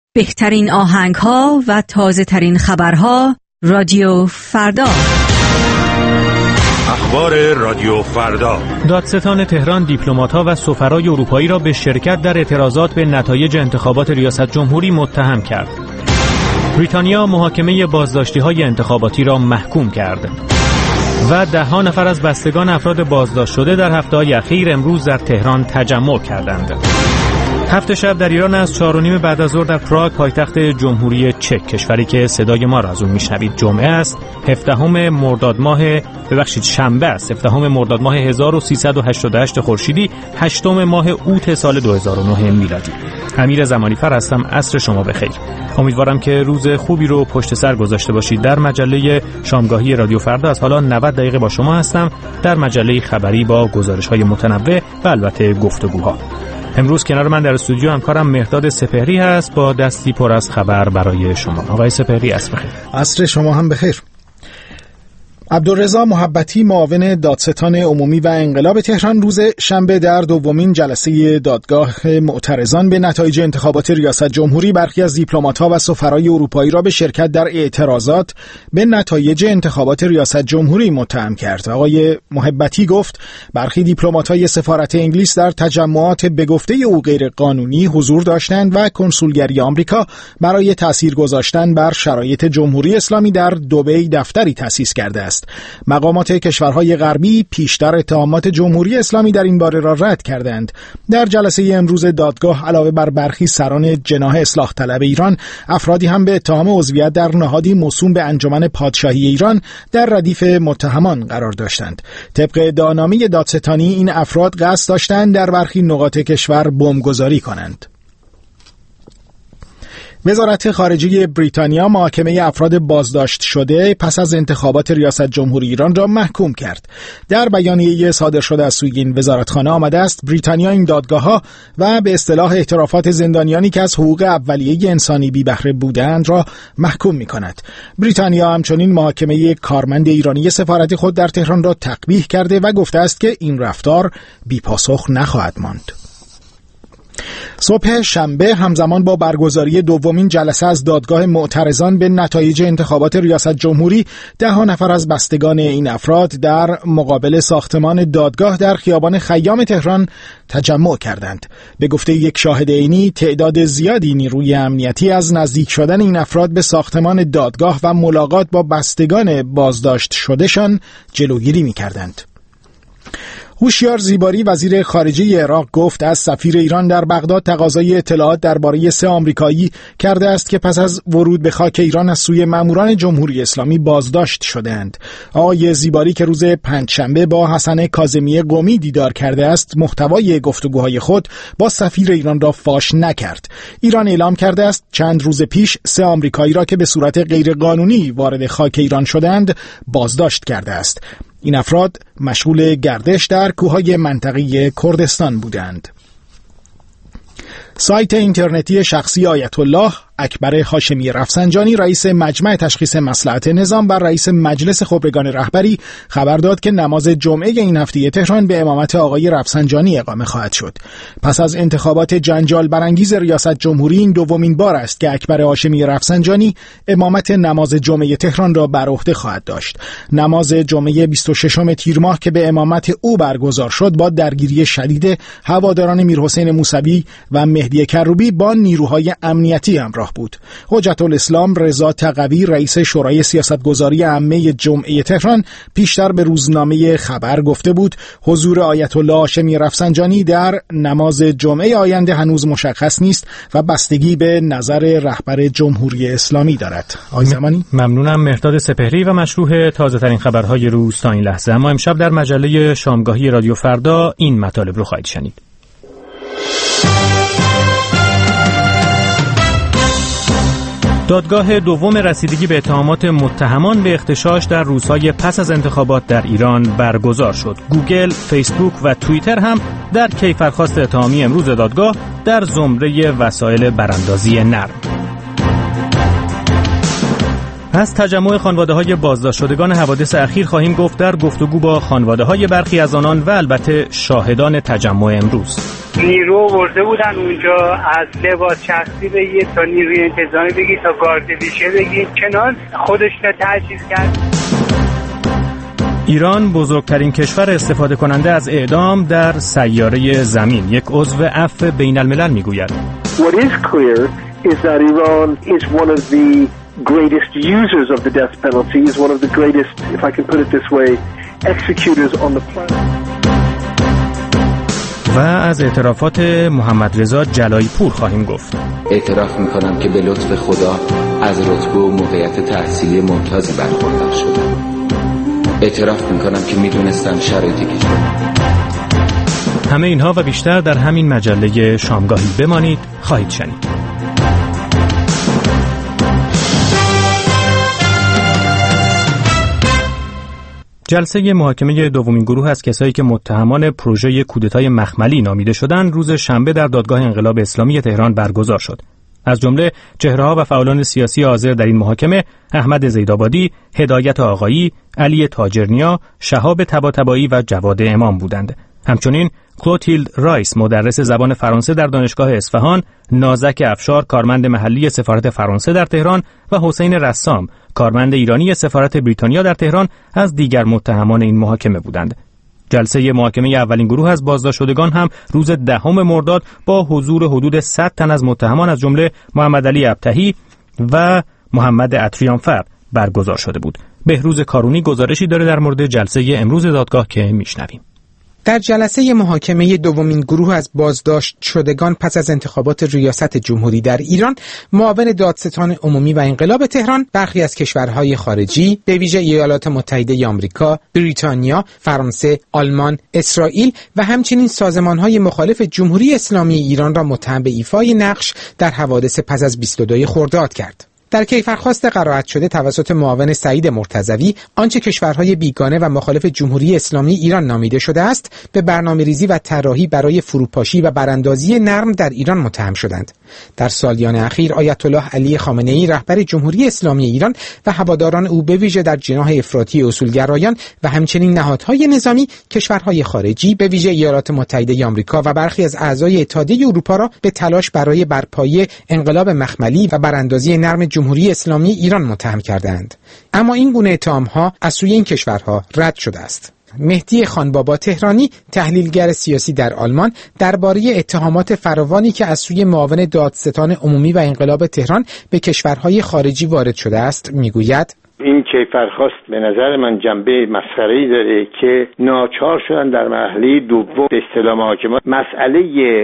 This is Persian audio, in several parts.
بهترین آهنگ‌ها و تازه‌ترین خبرها رادیو فردا. اخبار رادیو فردا. دادستان تهران دیپلمات‌ها و سفرای اروپایی را به شرکت در اعتراضات به نتایج انتخابات ریاست جمهوری متهم کرد. بریتانیا محاکمه بازداشتی‌های انتخاباتی را محکوم کرد. و 10 نفر از بستگان افراد بازداشت شده در هفته‌های اخیر امروز در تهران تجمع کردند. 7 شب در ایران از 4:30 بعد از ظهر در پراگ پایتخت جمهوری چک، کشوری که صدای ما را از اون میشنوید، جمعه است 17 مرداد ماه شنبه است 17 مرداد ماه 1388 خورشیدی، 8 ماه اوت سال 2009 میلادی. امیر زمانیفر هستم. عصر شما بخیر. امیدوارم که روز خوبی رو پشت سر گذاشته باشید. در مجله شامگاهی رادیو فردا از حالا 90 دقیقه با شما هستم، در مجله خبری با گزارش‌های متنوع و البته گفتگوها. امروز کنار من در استودیو همکارم مهرداد سپهری هست با دستی پر از خبر برای شما. آقای سپهری عصر بخیر. عصر شما هم بخیر. عبدالرضا محبتی، معاون دادستان عمومی و انقلاب تهران، روز شنبه در دومین جلسه دادگاه معترضان به نتایج انتخابات ریاست جمهوری برخی از دیپلمات‌ها و سفرای اروپایی را به شرکت در اعتراضات به نتایج انتخابات ریاست جمهوری متهم کرد. آقای محبتی گفت برخی دیپلمات‌های سفارت انگلیس در تجمعات به گفته او غیر قانونی حضور داشتند و کنسولگری آمریکا برای تاثیر گذاشتن بر شرایط جمهوری اسلامی در دبی دفتری تأسیس کرده است. مقامات کشورهای غربی پیشتر اتهامات جمهوری اسلامی در این باره را رد کردند. در جلسه امروز دادگاه علاوه بر برخی سران جناح اصلاح طلب ایران، افرادی هم به اتهام عضویت در نهادی موسوم به انجمن پادشاهی ایران در ردیف متهمان قرار داشتند. طبق ادعانامه دادستانی این افراد قصد داشتند در برخی نقاط کشور بمبگذاری کنند. وزارت خارجه بریتانیا محاکمه افراد بازداشت شده پس از انتخابات ریاست جمهوری ایران را محکوم کرد. در بیانیه صادر شده از سوی این وزارتخانه آمده است بریتانیا این دادگاه‌ها و به اصطلاح اعترافات زندانیانی که از حقوق اولیه انسانی بی بهره بودند را محکوم می‌کند. بریتانیا همچنین محاکمه کارمند ایرانی سفارت خود در تهران را تقبیح کرده و گفته است که این رفتار بی‌پاسخ نخواهد ماند. صبح شنبه همزمان با برگزاری دومین جلسه از دادگاه معترضان به نتایج انتخابات ریاست جمهوری، 10 نفر از بستگان این افراد در مقابل ساختمان دادگاه در خیابان خیام تهران تجمع کردند. به گفته یک شاهد عینی، تعداد زیادی نیروی امنیتی از نزدیک شدن این افراد به ساختمان دادگاه و ملاقات با بستگان بازداشت شدهشان جلوگیری می‌کردند. هوشیار زیباری، وزیر خارجه عراق، گفت از سفیر ایران در بغداد تقاضای اطلاعات درباره 3 آمریکایی کرده است که پس از ورود به خاک ایران از سوی ماموران جمهوری اسلامی بازداشت شدند. آقای زیباری که روز پنجشنبه با حسن کاظمی قمی دیدار کرده است، محتوای گفتگوهای خود با سفیر ایران را فاش نکرد. ایران اعلام کرده است چند روز پیش 3 آمریکایی را که به صورت غیرقانونی وارد خاک ایران شدند بازداشت کرده است. این افراد مشغول گردش در کوههای منطقه کردستان بودند. سایت اینترنتی شخصی آیت الله اکبر هاشمی رفسنجانی، رئیس مجمع تشخیص مصلحت نظام و رئیس مجلس خبرگان رهبری، خبر داد که نماز جمعه این هفته تهران به امامت آقای رفسنجانی اقامه خواهد شد. پس از انتخابات جنجال برانگیز ریاست جمهوری، این دومین بار است که اکبر هاشمی رفسنجانی امامت نماز جمعه تهران را بر عهده خواهد داشت. نماز جمعه 26 تیر ماه که به امامت او برگزار شد، با درگیری شدید هواداران میرحسین موسوی و مهدی کروبی با نیروهای امنیتی همراه بود. حجت الاسلام رضا تقوی، رئیس شورای سیاستگذاری عامه جمعه تهران، پیشتر به روزنامه خبر گفته بود حضور آیت الله هاشمی رفسنجانی در نماز جمعه آینده هنوز مشخص نیست و بستگی به نظر رهبر جمهوری اسلامی دارد. آقای زمانی، ممنونم. مهرداد سپهری و مشروح تازه‌ترین خبرهای روز تا این لحظه. اما امشب در مجله شامگاهی رادیو فردا این مطالب رو خواهید شنید. دادگاه دوم رسیدگی به اتهامات متهمان به اغتشاش در روزهای پس از انتخابات در ایران برگزار شد. گوگل، فیسبوک و توییتر هم در کیفرخواست اتهامی امروز دادگاه در زمره وسایل براندازی نرم. از تجمع خانواده‌های بازداشت شدگان حوادث اخیر خواهیم گفت در گفتگو با خانواده‌های برخی از آنان و البته شاهدان تجمع امروز. نیرو برده بودن اونجا، از لباس شخصی بگیر تا نیروی انتظامی بگیر تا گاردویشه بگیر، کنار خودش را تجهیز کرد. ایران بزرگترین کشور استفاده کننده از اعدام در سیاره زمین، یک عضو عفو بین الملل میگوید. What is clear is that Iran is one of the greatest users of the death penalty, is one of the greatest, if I can put it this way, executors on the planet. و از اعترافات محمد رضا جلایی پور خواهیم گفت. اعتراف میکنم که به لطف خدا از رتبه و موقعیت تحصیلی ممتازی برخوردار شدم. اعتراف میکنم که میدونستم شرایطی که همه اینها و بیشتر در همین مجله شامگاهی. بمانید، خواهید شنید. جلسه محاکمه دومین گروه از کسایی که متهمان پروژه کودتای مخملی نامیده شدند روز شنبه در دادگاه انقلاب اسلامی تهران برگزار شد. از جمله چهره‌ها و فعالان سیاسی حاضر در این محاکمه احمد زیدآبادی، هدایت آقایی، علی تاجرنیا، شهاب طباطبایی و جواد امام بودند. همچنین کلوتیلد رایس مدرس زبان فرانسه در دانشگاه اصفهان، نازک افشار کارمند محلی سفارت فرانسه در تهران و حسین رسام کارمند ایرانی سفارت بریتانیا در تهران از دیگر متهمان این محاکمه بودند. جلسه محاکمه اولین گروه از بازداشت شدگان هم روز 10 مرداد با حضور حدود 100 تن از متهمان از جمله محمد علی ابطحی و محمد عطریانفر برگزار شده بود. بهروز کارونی گزارشی داره در مورد جلسه امروز دادگاه که میشنویم. در جلسه محاکمه دومین گروه از بازداشت شدگان پس از انتخابات ریاست جمهوری در ایران، معاون دادستان عمومی و انقلاب تهران، برخی از کشورهای خارجی به ویژه ایالات متحده آمریکا، بریتانیا، فرانسه، آلمان، اسرائیل و همچنین سازمانهای مخالف جمهوری اسلامی ایران را متهم به ایفای نقش در حوادث پس از 22 خرداد کرد. در کیفرخواست قرائت شده توسط معاون سعید مرتضوی، آنچه کشورهای بیگانه و مخالف جمهوری اسلامی ایران نامیده شده است، به برنامه‌ریزی و طراحی برای فروپاشی و براندازی نرم در ایران متهم شدند. در سالیان اخیر آیت الله علی خامنه‌ای رهبر جمهوری اسلامی ایران و هواداران او به ویژه در جناح افراطی اصولگرایان و همچنین نهادهای نظامی، کشورهای خارجی به ویژه ایالات متحده آمریکا و برخی از اعضای اتحادیه اروپا را به تلاش برای برپایی انقلاب مخملی و براندازی نرم جمهوری اسلامی ایران متهم کردند. اما این گونه اتهام‌ها از سوی این کشورها رد شده است. مهدی خانبابا تهرانی، تحلیلگر سیاسی در آلمان، درباره اتهامات فراوانی که از سوی معاون دادستان عمومی و انقلاب تهران به کشورهای خارجی وارد شده است میگوید: این کیفرخواست به نظر من جنبه مسخره‌ای داره که ناچار شدن در مرحله دوم به اصطلاح محاکمات مسئله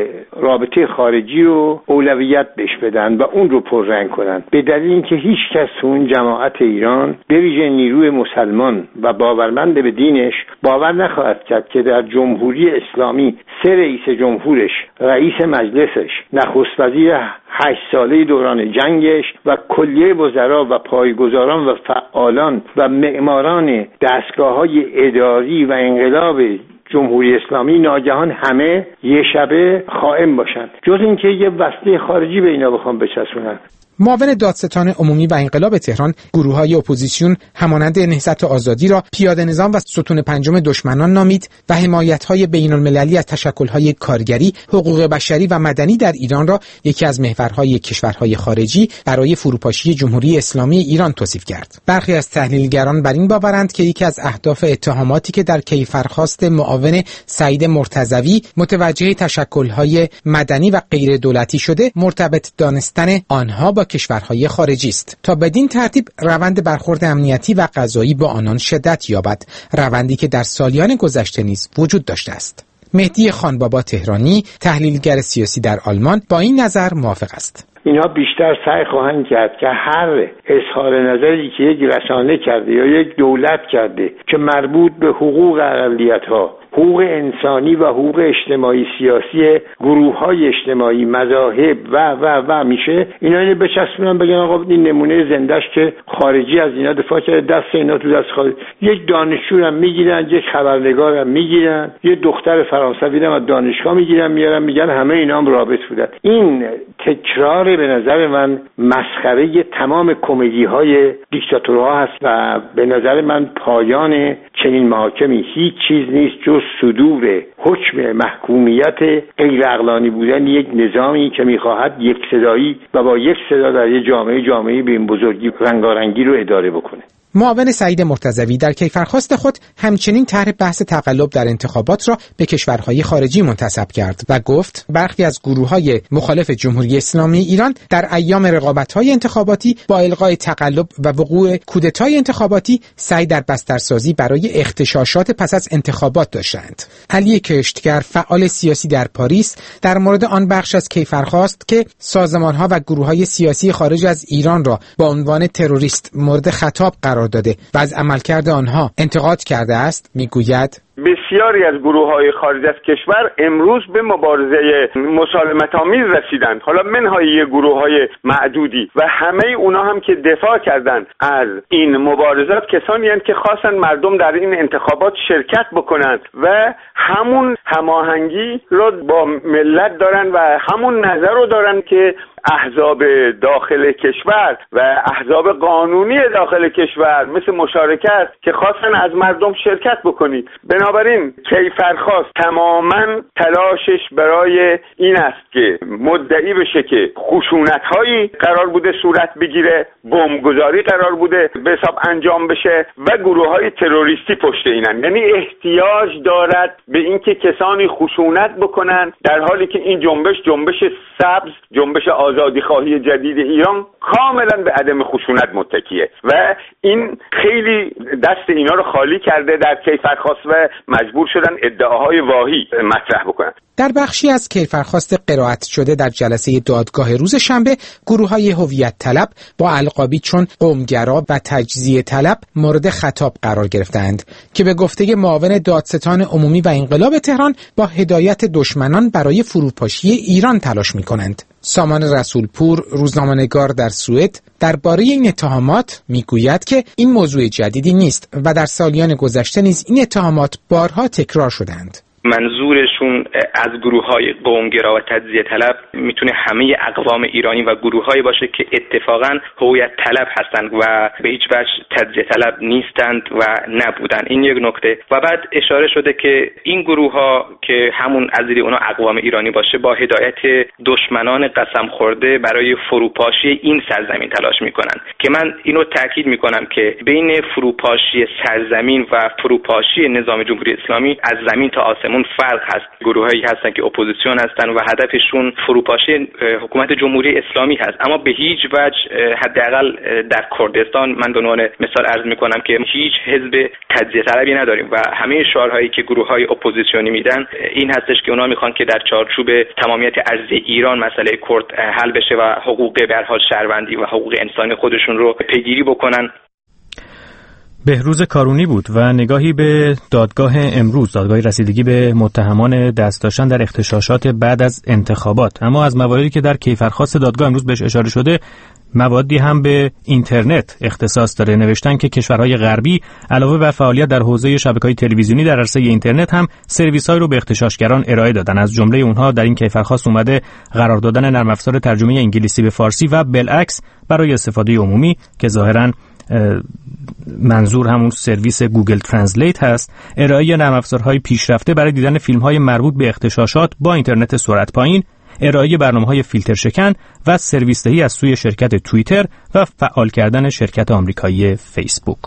رابطه خارجی رو اولویت بهش بدن و اون رو پررنگ کنن، به دلیل اینکه هیچ کس تو اون جماعت ایران به ویژه نیروی مسلمان و باورمند به دینش باور نخواهد کرد که در جمهوری اسلامی 3 رئیس جمهورش، رئیس مجلسش، نخست وزیر 8 ساله دوران جنگش و کلیه وزرا و پایه‌گذاران و فعالان و معماران دستگاه‌های اداری و انقلاب جمهوری اسلامی ناگهان همه یه شبه خائن باشند، جز اینکه یه وسیله خارجی به اینا بخوام بچسبونن. معاون دادستان عمومی و انقلاب تهران گروه‌های اپوزیسیون همانند نهضت آزادی را پیاده نظام و ستون پنجم دشمنان نامید و حمایت‌های بین‌المللی از تشکل‌های کارگری، حقوق بشری و مدنی در ایران را یکی از محورهای کشورهای خارجی برای فروپاشی جمهوری اسلامی ایران توصیف کرد. برخی از تحلیلگران بر این باورند که یکی از اهداف اتهاماتی که در کیفرخواست معاون سعید مرتضوی متوجه تشکل‌های مدنی و غیر دولتی شده، مرتبط دانستن آنها با کشورهای خارجی است تا بدین ترتیب روند برخورد امنیتی و قضایی با آنان شدت یابد، روندی که در سالیان گذشته نیز وجود داشته است. مهدی خانبابا تهرانی، تحلیلگر سیاسی در آلمان، با این نظر موافق است. اینا بیشتر سعی خواهند کرد که هر اظهار نظری که یک رسانه کرده یا یک دولت کرده که مربوط به حقوق اقلیت‌ها، حقوق انسانی و حقوق اجتماعی سیاسی گروه‌های اجتماعی، مذاهب و میشه اینو بچسبونن بگن آقا این نمونه زنده‌اش که خارجی از اینا دفاع کرده، دست اینا تو دست خارج. یک دانشجو هم میگیرن، یک خبرنگار هم میگیرن، یه دختر فرانسوی هم از دانشگاه میگیرن میارن میگن همه اینا هم رابط بودن. این تکرار به نظر من مسخره تمام کمدی‌های دیکتاتورها هست و به نظر من پایان چنین محاکمی هیچ چیز نیست جز صدور حکم محکومیت غیر عقلانی بودن یک نظامی که میخواهد یک صدایی و با یک صدا در یک جامعه به این بزرگی رنگارنگی رو اداره بکنه. معاون سعید مرتضوی در کیفرخواست خود همچنین طرح بحث تقلب در انتخابات را به کشورهای خارجی منتسب کرد و گفت برخی از گروه‌های مخالف جمهوری اسلامی ایران در ایام رقابت‌های انتخاباتی با الغای تقلب و وقوع کودتای انتخاباتی سعی در بسترسازی برای اغتشاشات پس از انتخابات داشتند. علی کشتگر فعال سیاسی در پاریس در مورد آن بخش از کیفرخواست که سازمان‌ها و گروه‌های سیاسی خارج از ایران را با عنوان تروریست مورد خطاب قرار داده و از عملکرد آنها انتقاد کرده است میگوید بسیاری از گروه‌های خارج از کشور امروز به مبارزه مسالمت‌آمیز رسیدند، حالا منهای گروه‌های معدودی، و همه اونا هم که دفاع کردند از این مبارزات کسانی هستند که خواستن مردم در این انتخابات شرکت بکنند و همون هماهنگی رو با ملت دارن و همون نظر رو دارن که احزاب داخل کشور و احزاب قانونی داخل کشور مثل مشارکت که خواستن از مردم شرکت بکنید. بنابراین کیفرخواست تماما تلاشش برای این است که مدعی بشه که خشونت‌هایی قرار بوده صورت بگیره، بمبگذاری قرار بوده به حساب انجام بشه و گروه‌های تروریستی پشت اینن. یعنی احتیاج دارد به اینکه کسانی خشونت بکنن در حالی که این جنبش سبز، جنبش آزادیخواهی جدید ایران کاملا به عدم خشونت متکیه و این خیلی دست اینا رو خالی کرده در کیفرخواست و مجبور شدن ادعاهای واهی مطرح بکنن. در بخشی از کیفرخواست قرائت شده در جلسه دادگاه روز شنبه گروه‌های هویت طلب با القابی چون قومگرا و تجزیه طلب مورد خطاب قرار گرفتند که به گفته معاون دادستان عمومی و انقلاب تهران با هدایت دشمنان برای فروپاشی ایران تلاش می‌کنند. سامان رسولپور روزنامه‌نگار در سوئد درباره این اتهامات میگوید که این موضوع جدیدی نیست و در سالیان گذشته نیز این اتهامات بارها تکرار شدند. منظورشون از گروه‌های قومگرا و تجزیه طلب میتونه همه اقوام ایرانی و گروه‌هایی باشه که اتفاقاً هویت طلب هستند و به هیچ وجه تجزیه طلب نیستند و نبودن. این یک نکته. و بعد اشاره شده که این گروه‌ها که همون از دید اونا اقوام ایرانی باشه با هدایت دشمنان قسم خورده برای فروپاشی این سرزمین تلاش میکنن که من اینو تاکید میکنم که بین فروپاشی سرزمین و فروپاشی نظام جمهوری اسلامی از زمین تا آسمون فرق هست. گروهایی هستن که اپوزیسیون هستن و هدفشون فروپاشی حکومت جمهوری اسلامی هست، اما به هیچ وجه حداقل در کردستان من به عنوان مثال عرض میکنم که هیچ حزب تجزیه طلبی نداریم و همه شعارهایی که گروه‌های اپوزیسیونی میدن این هستش که اونا میخوان که در چارچوب تمامیت ارضی ایران مسئله کرد حل بشه و حقوق به هر حال شهروندی و حقوق انسانی خودشون رو پیگیری بکنن. بهروز کارونی بود و نگاهی به دادگاه امروز، دادگاه رسیدگی به متهمان دست داشتن در اغتشاشات بعد از انتخابات. اما از مواردی که در کیفرخواست دادگاه امروز بهش اشاره شده موادی هم به اینترنت اختصاص داره. نوشتن که کشورهای غربی علاوه بر فعالیت در حوزه شبکه‌های تلویزیونی در عرصه اینترنت هم سرویس‌هایی رو به اغتشاشگران ارائه دادن. از جمله اونها در این کیفرخواست اومده قرار دادن نرم افزار ترجمه انگلیسی به فارسی و بالعکس برای استفاده عمومی که ظاهراً منظور همون سرویس گوگل ترنسلیت هست، ارائه نرم افزارهای پیشرفته برای دیدن فیلم‌های مربوط به اغتشاشات با اینترنت سرعت پایین، ارائه برنامه‌های فیلتر شکن و سرویس دهی از سوی شرکت توییتر و فعال کردن شرکت آمریکایی فیسبوک.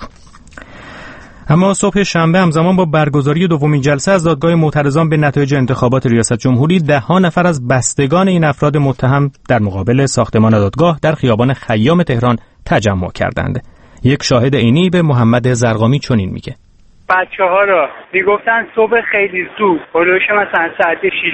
اما صبح شنبه همزمان با برگزاری دومین جلسه از دادگاه معترضان به نتایج انتخابات ریاست جمهوری، 10 نفر از بستگان این افراد متهم در مقابل ساختمان دادگاه در خیابان خیام تهران تجمع کردند. یک شاهد عینی به محمد زرقامی چنین میگه: بچه‌ها را میگفتن صبح خیلی زود هلوش مثلا ساعت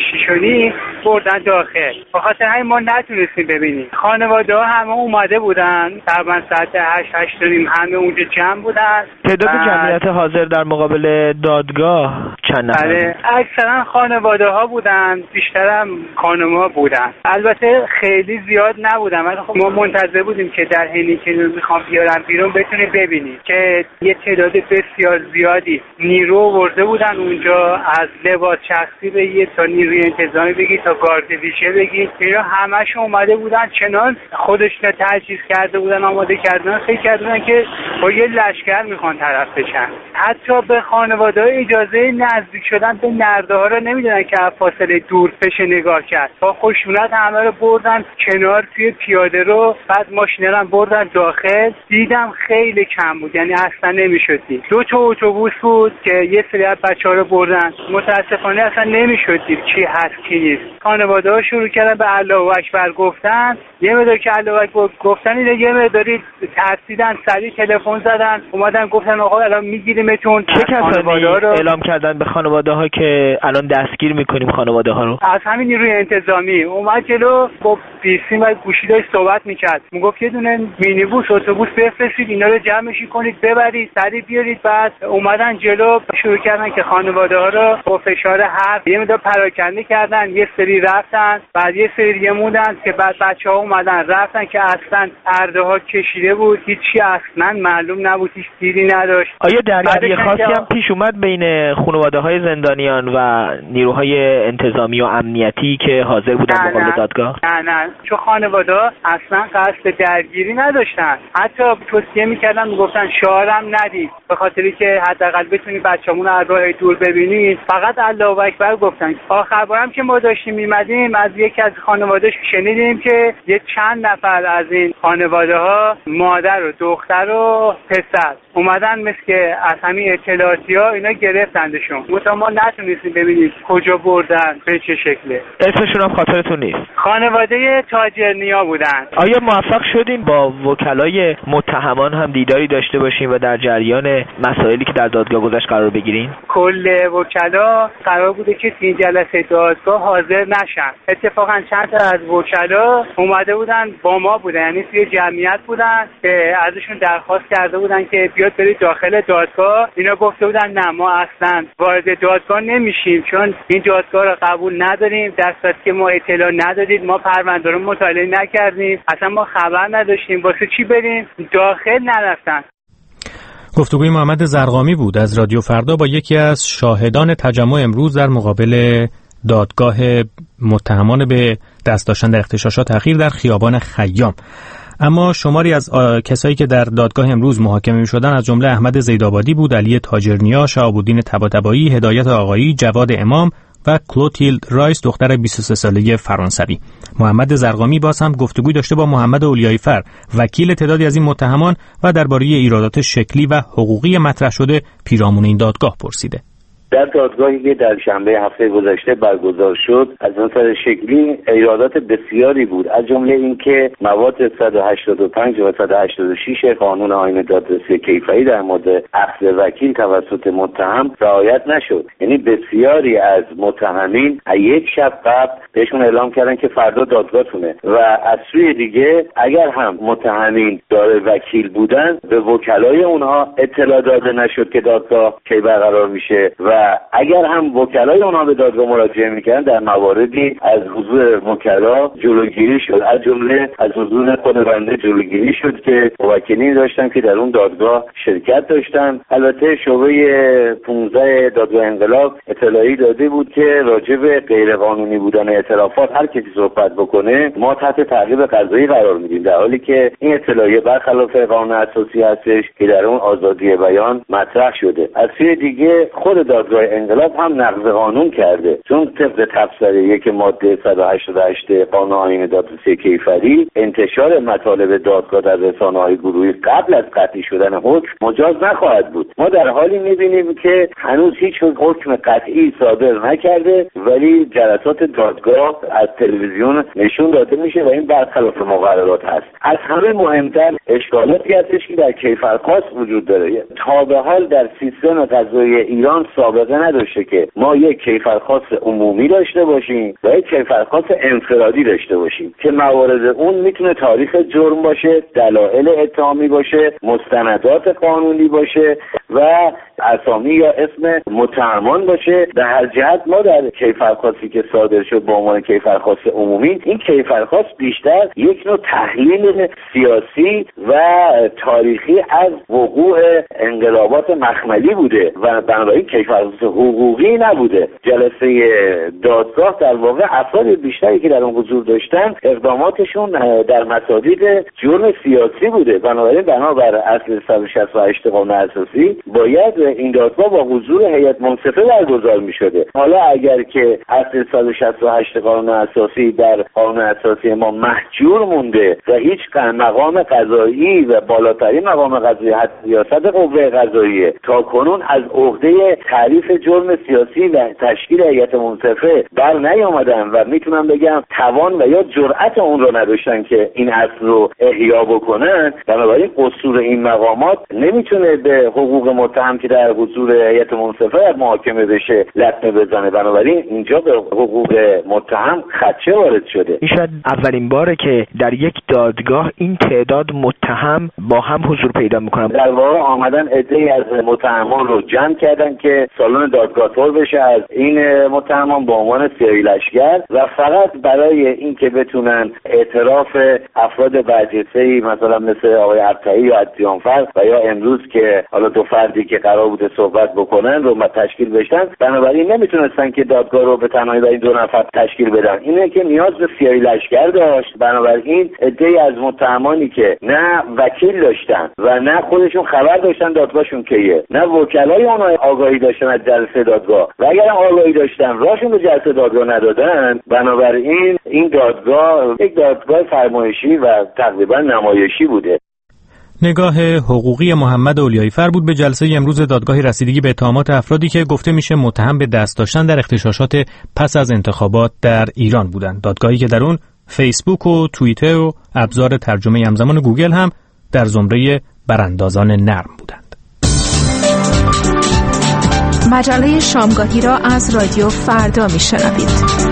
6 بردن داخل. به خاطر همین ما نتونستیم ببینیم. خانواده ها همه اومده بودن، تقریبا ساعت 8 همه اونجا جمع بودن. تعداد جمعیت حاضر در مقابل دادگاه چند نفر؟ بله، اکثرا خانواده ها بودن، بیشترم خانم‌ها بودن. البته خیلی زیاد نبودن، ولی خب ما منتظر بودیم که در حینی که میخوام بیارن بیرون بتونیم ببینیم که یه تعداد بسیار زیادی نیرو آورده بودن اونجا، از لباس شخصی بگیر تا نیروی انتظامی بگیر تا گارد ویژه بگیر، اینا همه‌شون اومده بودن، چنان خودشون تجهیز کرده بودن، آماده کردن، فکر کردن که با یه لشکر میخوان طرف بشن. حتی به خانواده‌ها اجازه نزدیک شدن به نرده‌ها رو نمیدادن که از فاصله دور بشه نگاه کرد. با خشونت همه رو بردن کنار توی پیاده رو، بعد ماشینا رو بردن داخل. دیدم خیلی کم بود، یعنی اصلا نمیشد. 2 تا اتوبوس بود که یه سری از بچه‌ها رو بردن. متاسفانه اصلا نمیشد دید کی هست کی نیست. خانواده‌ها شروع کردن به الله اکبر گفتن. یه مقدار که الله اکبر گفتن، یه مقداری ترسیدن، سریع تلفن زدن، اومدن گفتن آقا الان میگیریمتون. چه کسانی اعلام کردن به خانواده‌ها که الان دستگیر می‌کنیم خانواده‌ها رو؟ از همین نیروی انتظامی اومد جلو، با بیسیم و گوشی داشت صحبت می‌کرد. میگفت یه دونه مینیبوس اتوبوس بفرستید، اینا رو جمعش کنید ببرید، سریع بیارید. بعد اومدن جلو، شروع کردن که خانواده‌ها رو با فشار حرف یه مقدار پراکنده کردن. یه سری رفتن، بعد یه سری دیگه موندن که بعد بچه‌ها اومدن رفتن که اصلا پرده‌ها کشیده بود، هیچی اصلا معلوم نبود، هیچ دیری نداشت. آیا درگیری خاصی هم پیش اومد بین خانواده‌های زندانیان و نیروهای انتظامی و امنیتی که حاضر بودن مقابل دادگاه؟ نه، چون خانواده‌ها اصلا قصد درگیری نداشتن. حتی توصیه می‌کردن، میگفتن شعارم ندید، به خاطری که حداقل بتونی بچه‌مون رو از راه دور ببینید. فقط الله اکبر گفتن. آخر بارم که ما داشتیم میمدیم، از یکی از خانواده‌اش شنیدیم که یه چند نفر از این خانواده‌ها، مادر و دختر و پسر، اومدن مثل که از همین اطلاعاتی‌ها اینا گرفتندشون. ما نتونستیم ببینیم کجا بردن، به چه شکله. اسمشون هم خاطرتون نیست؟ خانواده تاجرنیا بودن. آیا موفق شدین با وکلای متهمان هم دیداری داشته باشین و در جریان مسائلی که در دادگاه گذشت قرار بگیرین؟ کل وکلا قرار بوده که این جلسه دادگاه حاضر نشن. اتفاقا چند تا از وکلا اومده بودن، با ما بودن، یعنی توی جمعیت بودن که ازشون درخواست کرده بودن که بیاد برید داخل دادگاه. اینا گفته بودن نه، ما اصلا وارد دادگاه نمیشیم، چون این دادگاه رو قبول نداریم، در صورتی که ما اطلاع ندادید، ما پرونده رو مطالعه نکردیم، اصلا ما خبر نداشتیم، واسه چی بریم داخل. نرفتن. گفتگوی محمد زرقامی بود از رادیو فردا با یکی از شاهدان تجمع امروز در مقابل دادگاه متهمان به دست داشتن در اغتشاشات اخیر در خیابان خیام. اما شماری از کسایی که در دادگاه امروز محاکمه می‌شدند از جمله احمد زیدآبادی بود، علی تاجرنیا، شهاب‌الدین طباطبایی، هدایت آقایی، جواد امام و کلوتیلد رایس دختر 23 ساله فرانسوی. محمد زرقامی باز هم گفتگوی داشته با محمد اولیایی‌فر، وکیل تعدادی از این متهمان، و درباره ایرادات شکلی و حقوقی مطرح شده پیرامون این دادگاه پرسیده. در دادگاهی که در شنبه هفته گذشته برگزار شد، از نظر شکلی ایرادات بسیاری بود، از جمله اینکه مواد 185 و 186 قانون آیین دادرسی کیفری در مورد اخذ وکیل توسط متهم رعایت نشد. یعنی بسیاری از متهمین یک شب قبل بهشون اعلام کردن که فردا دادگاهتونه و از سوی دیگه اگر هم متهمین داره وکیل بودن، به وکلای اونها اطلاع داده نشد که دادگاه کی برقرار میشه و اگر هم وکلای اونها به دادگاه مراجعه میکنن، در مواردی از حضور وکلا جلوگیری شد، از جمله از حضور خود بنده جلوگیری شد که موکلین داشتن که در اون دادگاه شرکت داشتن. البته شعبه 15 دادگاه انقلاب اطلاعی داده بود که راجع به غیرقانونی بودن اعترافات هر کسی صحبت بکنه ما تحت تعقیب قضایی قرار میدیم، در حالی که این اطلاعیه برخلاف قانون اساسی هستش که در اون آزادی بیان مطرح شده. از سوی دیگه خود دادگاه انقلاب هم نقض قانون کرده، چون طبق تفسیر 1 ماده 188 قانون آیین دادرسی کیفری انتشار مطالب دادگاه در رسانه‌های گروهی قبل از قطعی شدن حکم مجاز نخواهد بود. ما در حالی می‌بینیم که هنوز هیچ حکم قطعی صادر نکرده ولی جلسات دادگاه از تلویزیون نشون داده میشه و این برخلاف مقررات هست. از همه مهمتر اشکالاتی هستش که در کیفرخواست وجود داره. تا به حال در سیستم قضایی ایران سابقه نداشته که ما یک کیفرخواست عمومی داشته باشیم و یک کیفرخواست انفرادی داشته باشیم که موارد اون میتونه تاریخ جرم باشه، دلایل اتهامی باشه، مستندات قانونی باشه و اسامی یا اسم متهمان باشه. در هر جهت ما در کیفرخواستی که صادر شد به عنوان کیفرخواست عمومی، این کیفرخواست بیشتر یک نوع تحلیل سیاسی و تاریخی از وقوع انقلابات مخملی بوده و بنابراین کیفرخواست حقوقی نبوده. جلسه دادگاه در واقع افراد بیشتری که در اون حضور داشتن اقداماتشون در مصادیق جرم سیاسی بوده. بنابراین بنابر اصل 168 قانون اساسی باید این دادگاه با حضور هیئت منصفه برگزار می‌شده. حالا اگر که اصل 168 قانون اساسی در قانون اساسی ما محجور مونده و هیچ مقام قضایی و بالاترین مقام قضایی حتی ریاست قوه قضاییه تا کنون از عهده تعریف جرم سیاسی و تشکیل هیئت منصفه بر نیامدن و میتونم بگم توان و یا جرأت اون رو نداشتن که این اصل رو احیا بکنن، بنابراین قصور این مقامات نمیتونه به حقوق متهم که در حضور هیئت منصفه محاکمه بشه لطمه بزنه. بنابراین اینجا به حقوق متهم خدشه وارد شده. این شاید اولین باره که در یک دادگاه این تعداد متهم با هم حضور پیدا میکنن. در واقع آمدن عده‌ای از متهمان رو جمع کردن که سالن دادگاه پر بشه از این متهمان به عنوان سیاهی لشکر و فقط برای اینکه بتونن اعتراف افراد برجسته‌ای مثلا مثل آقای ابطحی یا عدیانفر و یا امروز که حالا دو فردی که قرار بوده صحبت بکنن رو تشکیل بشن، بنابراین نمیتونستن که دادگاه رو به تنهایی برای 2 نفر تشکیل بدن. اینه که نیاز به سیاهی لشکر داشت. بنابراین عده‌ای از متهمانی که نه وکیل داشتن و نه خودشون خبر داشتن دادگاهشون کیه، نه وکلای اونها آگاهی داشتن از جلسه دادگاه و اگر آگاهی داشتن راهشون به جلسه دادگاه ندادن، بنابراین این دادگاه یک دادگاه فرمایشی و تقریبا نمایشی بوده. نگاه حقوقی محمد اولیایی فر بود به جلسه امروز دادگاه رسیدگی به اتهامات افرادی که گفته میشه متهم به دست داشتن در اغتشاشات پس از انتخابات در ایران بودند. دادگاهی که در اون فیسبوک و توییتر و ابزار ترجمه همزمان گوگل هم در زمره براندازان نرم بودند. مجله شامگاهی را از رادیو فردا میشنوید.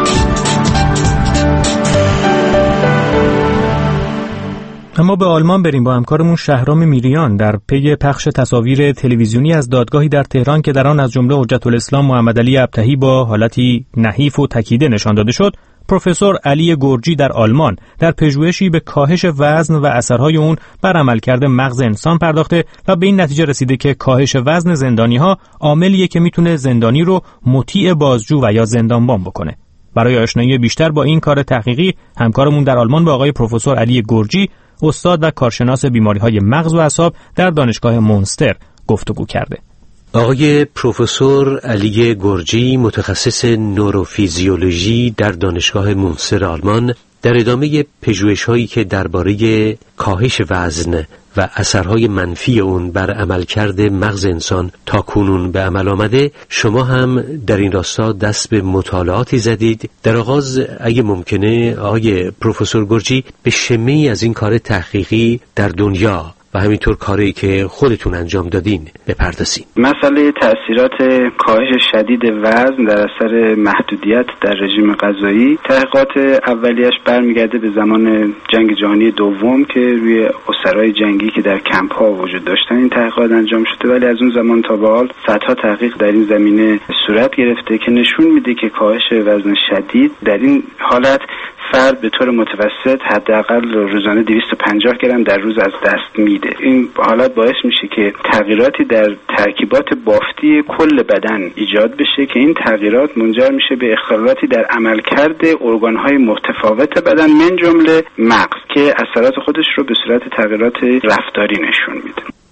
اما به آلمان بریم با همکارمون شهرام میریان در پی پخش تصاویر تلویزیونی از دادگاهی در تهران که در آن از جمله حجت الاسلام محمد علی ابطحی با حالتی نحیف و تکیده نشان داده شد، پروفسور علی گرجی در آلمان در پژوهشی به کاهش وزن و اثرهای اون بر عملکرد مغز انسان پرداخته و به این نتیجه رسیده که کاهش وزن زندانی‌ها عاملیه که میتونه زندانی رو مطیع بازجو و یا زندانبان بکنه. برای آشنایی بیشتر با این کار تحقیقی همکارمون در آلمان با آقای پروفسور علی گرجی، استاد و کارشناس بیماری‌های مغز و اعصاب در دانشگاه مونستر گفتگو کرده. آقای پروفسور علی گرجی متخصص نوروفیزیولوژی در دانشگاه مونستر آلمان در ادامه پژوهش‌هایی که درباره کاهش وزن و اثرهای منفی اون بر عملکرد مغز انسان تا کنون به عمل آمده، شما هم در این راستا دست به مطالعاتی زدید. در آغاز اگه ممکنه آقای پروفسور گرجی به شمه‌ای از این کار تحقیقی در دنیا و همینطور کاری که خودتون انجام دادین بپردازین. مسئله تأثیرات کاهش شدید وزن در اثر محدودیت در رژیم غذایی، تحقیقات اولیش برمیگرده به زمان جنگ جهانی دوم که روی اسرای جنگی که در کمپ ها وجود داشتن این تحقیقات انجام شده، ولی از اون زمان تا به حال صدها تحقیق در این زمینه صورت گرفته که نشون میده که کاهش وزن شدید در این حالت فرد به طور متوسط حداقل روزانه 250 گرم در روز از دست میده. این حالت باعث میشه که تغییراتی در ترکیبات بافتی کل بدن ایجاد بشه که این تغییرات منجر میشه به اختلالاتی در عملکرد ارگانهای متفاوت بدن من جمله مغز که اثرات خودش رو به صورت تغییرات رفتاری نشون میده.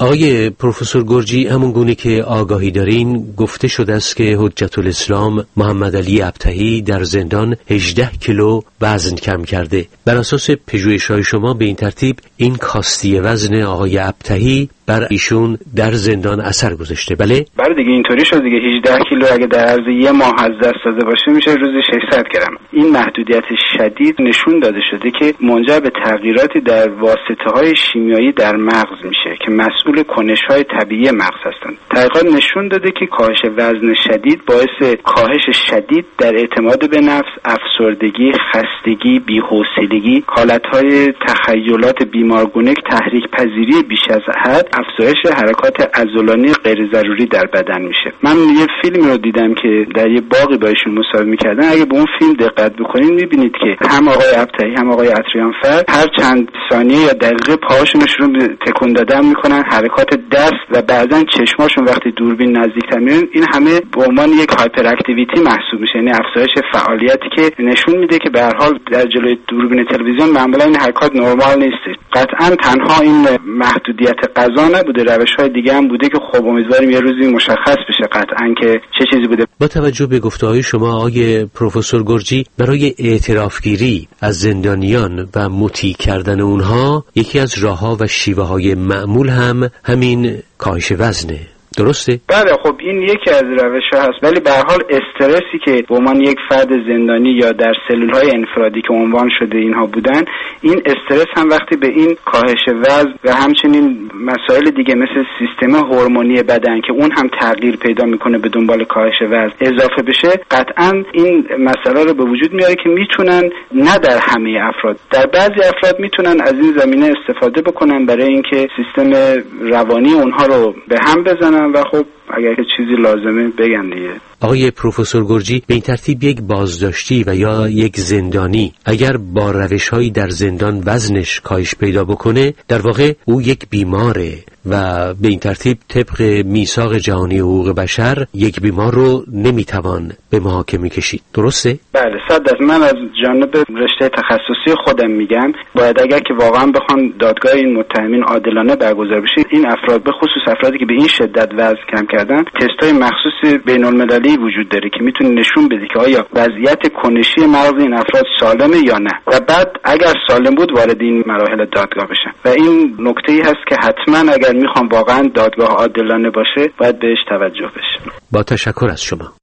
آقای پروفسور گرجی، همون گونه که آگاهی دارین گفته شده است که حجت الاسلام محمد علی ابطحی در زندان 18 کیلو وزن کم کرده. بر اساس پژوهش‌های شما به این ترتیب این کاستی وزن آقای ابطحی بر ایشون در زندان اثر گذاشته. بله دیگه اینطوری شد دیگه. 18 کیلو اگه در عرض یه ماه از دست داده باشه میشه روزی 600 گرم. این محدودیت شدید نشون داده شده که منجر به تغییراتی در واسطه‌های شیمیایی در مغز میشه که مسئول کنش‌های طبیعی مغز هستند. تحقیقات نشون داده که کاهش وزن شدید باعث کاهش شدید در اعتماد به نفس، افسردگی، خستگی، بی‌حوصلگی، حالت‌های تخیلات بیمارگونه، تحریک پذیری بیش از حد، افزایش حرکات عضلانی غیر ضروری در بدن میشه. من یه فیلمی رو دیدم که در یه باغی با ایشون مصاحبه می‌کردن. اگه به اون فیلم دقت بکنید می‌بینید که هم آقای ابطحی هم آقای اطریانفر هر چند ثانیه یا دقیقه پاهاشون رو تکون دادن می‌کنن، حرکات دست و بعضن چشماشون وقتی دوربین نزدیک‌تر میاد، این همه به عنوان یک هایپر اکتیویتی محسوب میشه، یعنی افزایش فعالیتی که نشون میده که به هر حال در جلوی دوربین تلویزیون معمولا این حرکات نرمال نیست. قطعاً تنها این محدودیت غذا نبوده، روش‌های دیگه هم بوده که خب امیدواریم یه روزی مشخص بشه قطعاً که چه چیزی بوده. با توجه به گفته‌های شما آقای پروفسور گرجی، برای اعترافگیری از زندانیان و مطیع کردن اونها یکی از راه‌ها و شیوه‌های معمول هم همین کاهش وزنه. درسته؟ بله، خب این یکی از روش‌ها هست، ولی به هر حال استرسی که به عنوان یک فرد زندانی یا در سلول‌های انفرادی که عنوان شده اینها بودن، این استرس هم وقتی به این کاهش وزن و همچنین مسائل دیگه مثل سیستم هورمونی بدن که اون هم تغییر پیدا میکنه به دنبال کاهش وزن اضافه بشه، قطعاً این مسئله رو به وجود میاره که میتونن، نه در همه افراد، در بعضی افراد میتونن از این زمینه استفاده بکنن برای اینکه سیستم روانی اونها رو به هم بزنن و خب اگر که چیزی لازمه بگن دیگه. آقای پروفسور گرجی، به این ترتیب یک بازداشتی و یا یک زندانی اگر با روش‌هایی در زندان وزنش کاهش پیدا بکنه، در واقع او یک بیماره و به این ترتیب طبق میثاق جهانی حقوق بشر یک بیمار رو نمیتوان به محاکمه کشید. درسته؟ بله، 100%. من از جانب رشته تخصصی خودم میگم باید اگر که واقعا بخوان دادگاه این متهمین عادلانه برگزار بشه، این افراد به خصوص افرادی که به این شدت وزن کم کردن، تست‌های مخصوص بین‌المللی وجود داره که میتونه نشون بده که آیا وضعیت کنشی مغز این افراد سالمه یا نه، و بعد اگر سالم بود وارد این مراحل دادگاه بشن. و این نکته‌ای هست که حتما اگر میخوام واقعا دادگاه عادلانه باشه باید بهش توجه بشه. با تشکر از شما.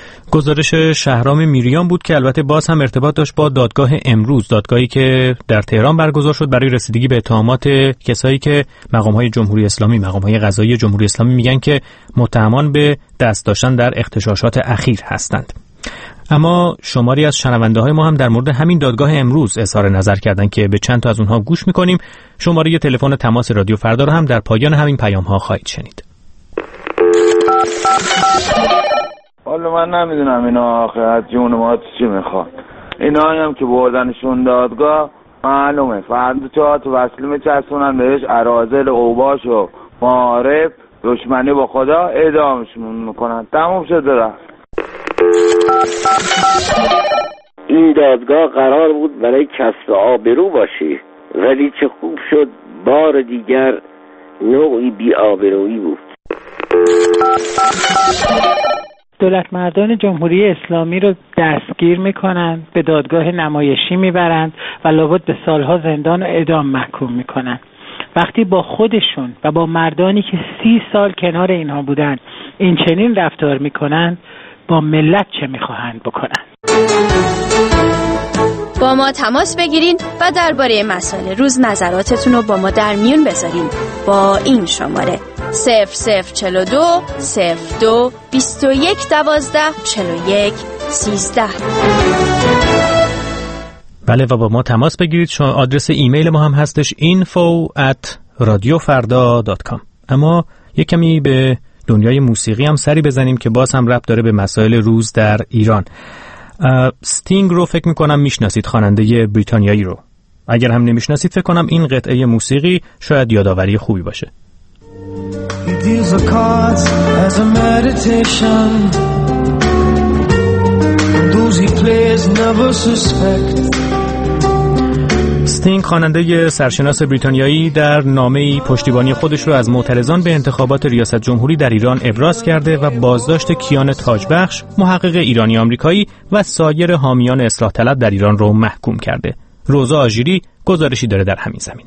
گزارش شهرام میریان بود که البته باز هم ارتباط داشت با دادگاه امروز، دادگاهی که در تهران برگزار شد برای رسیدگی به اتهامات کسایی که مقام‌های جمهوری اسلامی، مقام‌های قضایی جمهوری اسلامی میگن که متهمان به دست داشتن در اغتشاشات اخیر هستند. اما شماری از شنونده‌های ما هم در مورد همین دادگاه امروز اظهار نظر کردن که به چند تا از اونها گوش می‌کنیم. شماره تلفن تماس رادیو فردا رو هم در پایان همین پیام‌ها خواهید شنید. حالا من نمیدونم اینا آخه از جون ما چی میخواد. اینا هم که بردنشون دادگاه معلومه فردا چهار تا وصله میچسبونن بهش، اراذل، اوباش و معارف، دشمنی با خدا، اعدامشون میکنن. تموم شد رفت. این دادگاه قرار بود برای کسب آبرو باشه، ولی چه خوب شد بار دیگر نوعی بی آبرویی بود. دولت مردان جمهوری اسلامی رو دستگیر میکنن، به دادگاه نمایشی میبرند و لابد به سالها زندان و اعدام محکوم میکنن. وقتی با خودشون و با مردانی که 30 سال کنار اینها بودن این چنین رفتار میکنن، با ملت چه میخواهند بکنن؟ با ما تماس بگیرین و درباره مسائل روز نظراتتون رو با ما در میون بذارین با این شماره 0042 02 21 12 41 13. بله، و با ما تماس بگیرید. آدرس ایمیل ما هم هستش info@radiofarda.com. اما یک کمی به دنیای موسیقی هم سری بزنیم که باز هم ربط داره به مسائل روز در ایران. ستینگ رو فکر میکنم میشناسید، خواننده بریتانیایی رو. اگر هم نمیشناسید فکر کنم این قطعه موسیقی شاید یادآوری خوبی باشه. استینگ خواننده سرشناس بریتانیایی در نامه‌ای پشتیبانی خودش رو از معترضان به انتخابات ریاست جمهوری در ایران ابراز کرده و بازداشت کیان تاجبخش، محقق ایرانی آمریکایی و سایر حامیان اصلاح طلب در ایران رو محکوم کرده. روزا آژیری گزارشی داره در همین زمینه.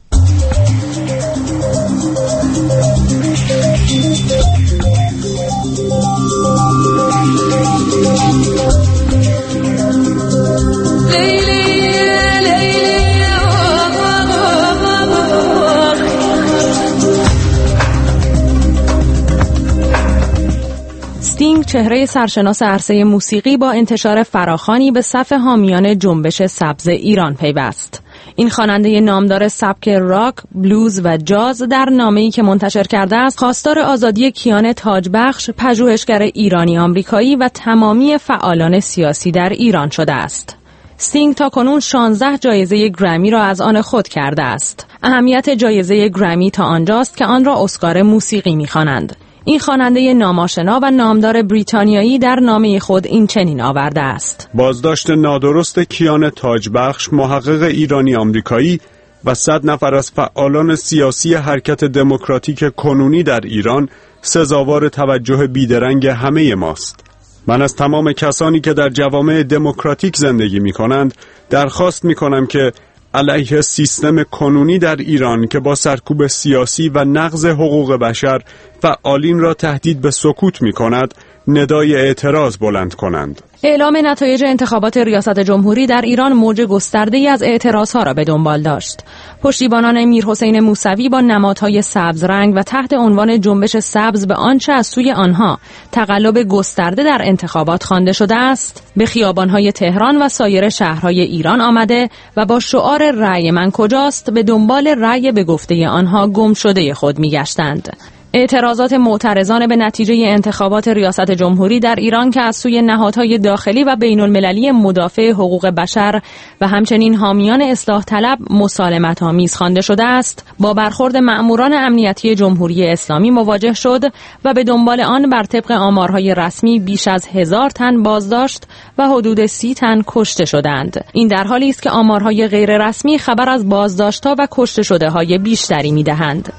استینگ چهره سرشناس عرصه موسیقی با انتشار فراخوانی به صف حامیان جنبش سبز ایران پیوست. این خواننده نامدار سبک راک، بلوز و جاز در نامه‌ای که منتشر کرده است، خواستار آزادی کیان تاجبخش، پژوهشگر ایرانی آمریکایی و تمامی فعالان سیاسی در ایران شده است. استینگ تاکنون 16 جایزه گرمی را از آن خود کرده است. اهمیت جایزه گرمی تا آنجاست که آن را اسکار موسیقی می‌خوانند. این خواننده ناماشنا و نامدار بریتانیایی در نامه خود این چنین آورده است: بازداشت نادرست کیان تاجبخش، محقق ایرانی آمریکایی و 100 نفر از فعالان سیاسی حرکت دموکراتیک کنونی در ایران سزاوار توجه بیدرنگ همه ماست. من از تمام کسانی که در جوامع دموکراتیک زندگی می کنند درخواست می کنم که علیه سیستم کنونی در ایران که با سرکوب سیاسی و نقض حقوق بشر فعالین را تهدید به سکوت می کند، ندای اعتراض بلند کنند. اعلام نتایج انتخابات ریاست جمهوری در ایران موج گسترده‌ای از اعتراضها را به دنبال داشت. پشتیبانان میرحسین موسوی با نمادهای سبز رنگ و تحت عنوان جنبش سبز به آنچه از سوی آنها تقلب گسترده در انتخابات خوانده شده است، به خیابان‌های تهران و سایر شهرهای ایران آمده و با شعار رأی من کجاست به دنبال رأی به گفته آنها گم شده خود می‌گشتند. اعتراضات معترضان به نتیجه انتخابات ریاست جمهوری در ایران که از سوی نهادهای داخلی و بین المللی مدافع حقوق بشر و همچنین حامیان اصلاح طلب مسالمت آمیز خوانده شده است، با برخورد مأموران امنیتی جمهوری اسلامی مواجه شد و به دنبال آن بر طبق آمارهای رسمی بیش از 1000 تن بازداشت و حدود 30 تن کشته شدند. این در حالی است که آمارهای غیر رسمی خبر از بازداشت‌ها و کشته شده‌های بیشتری می‌دهند.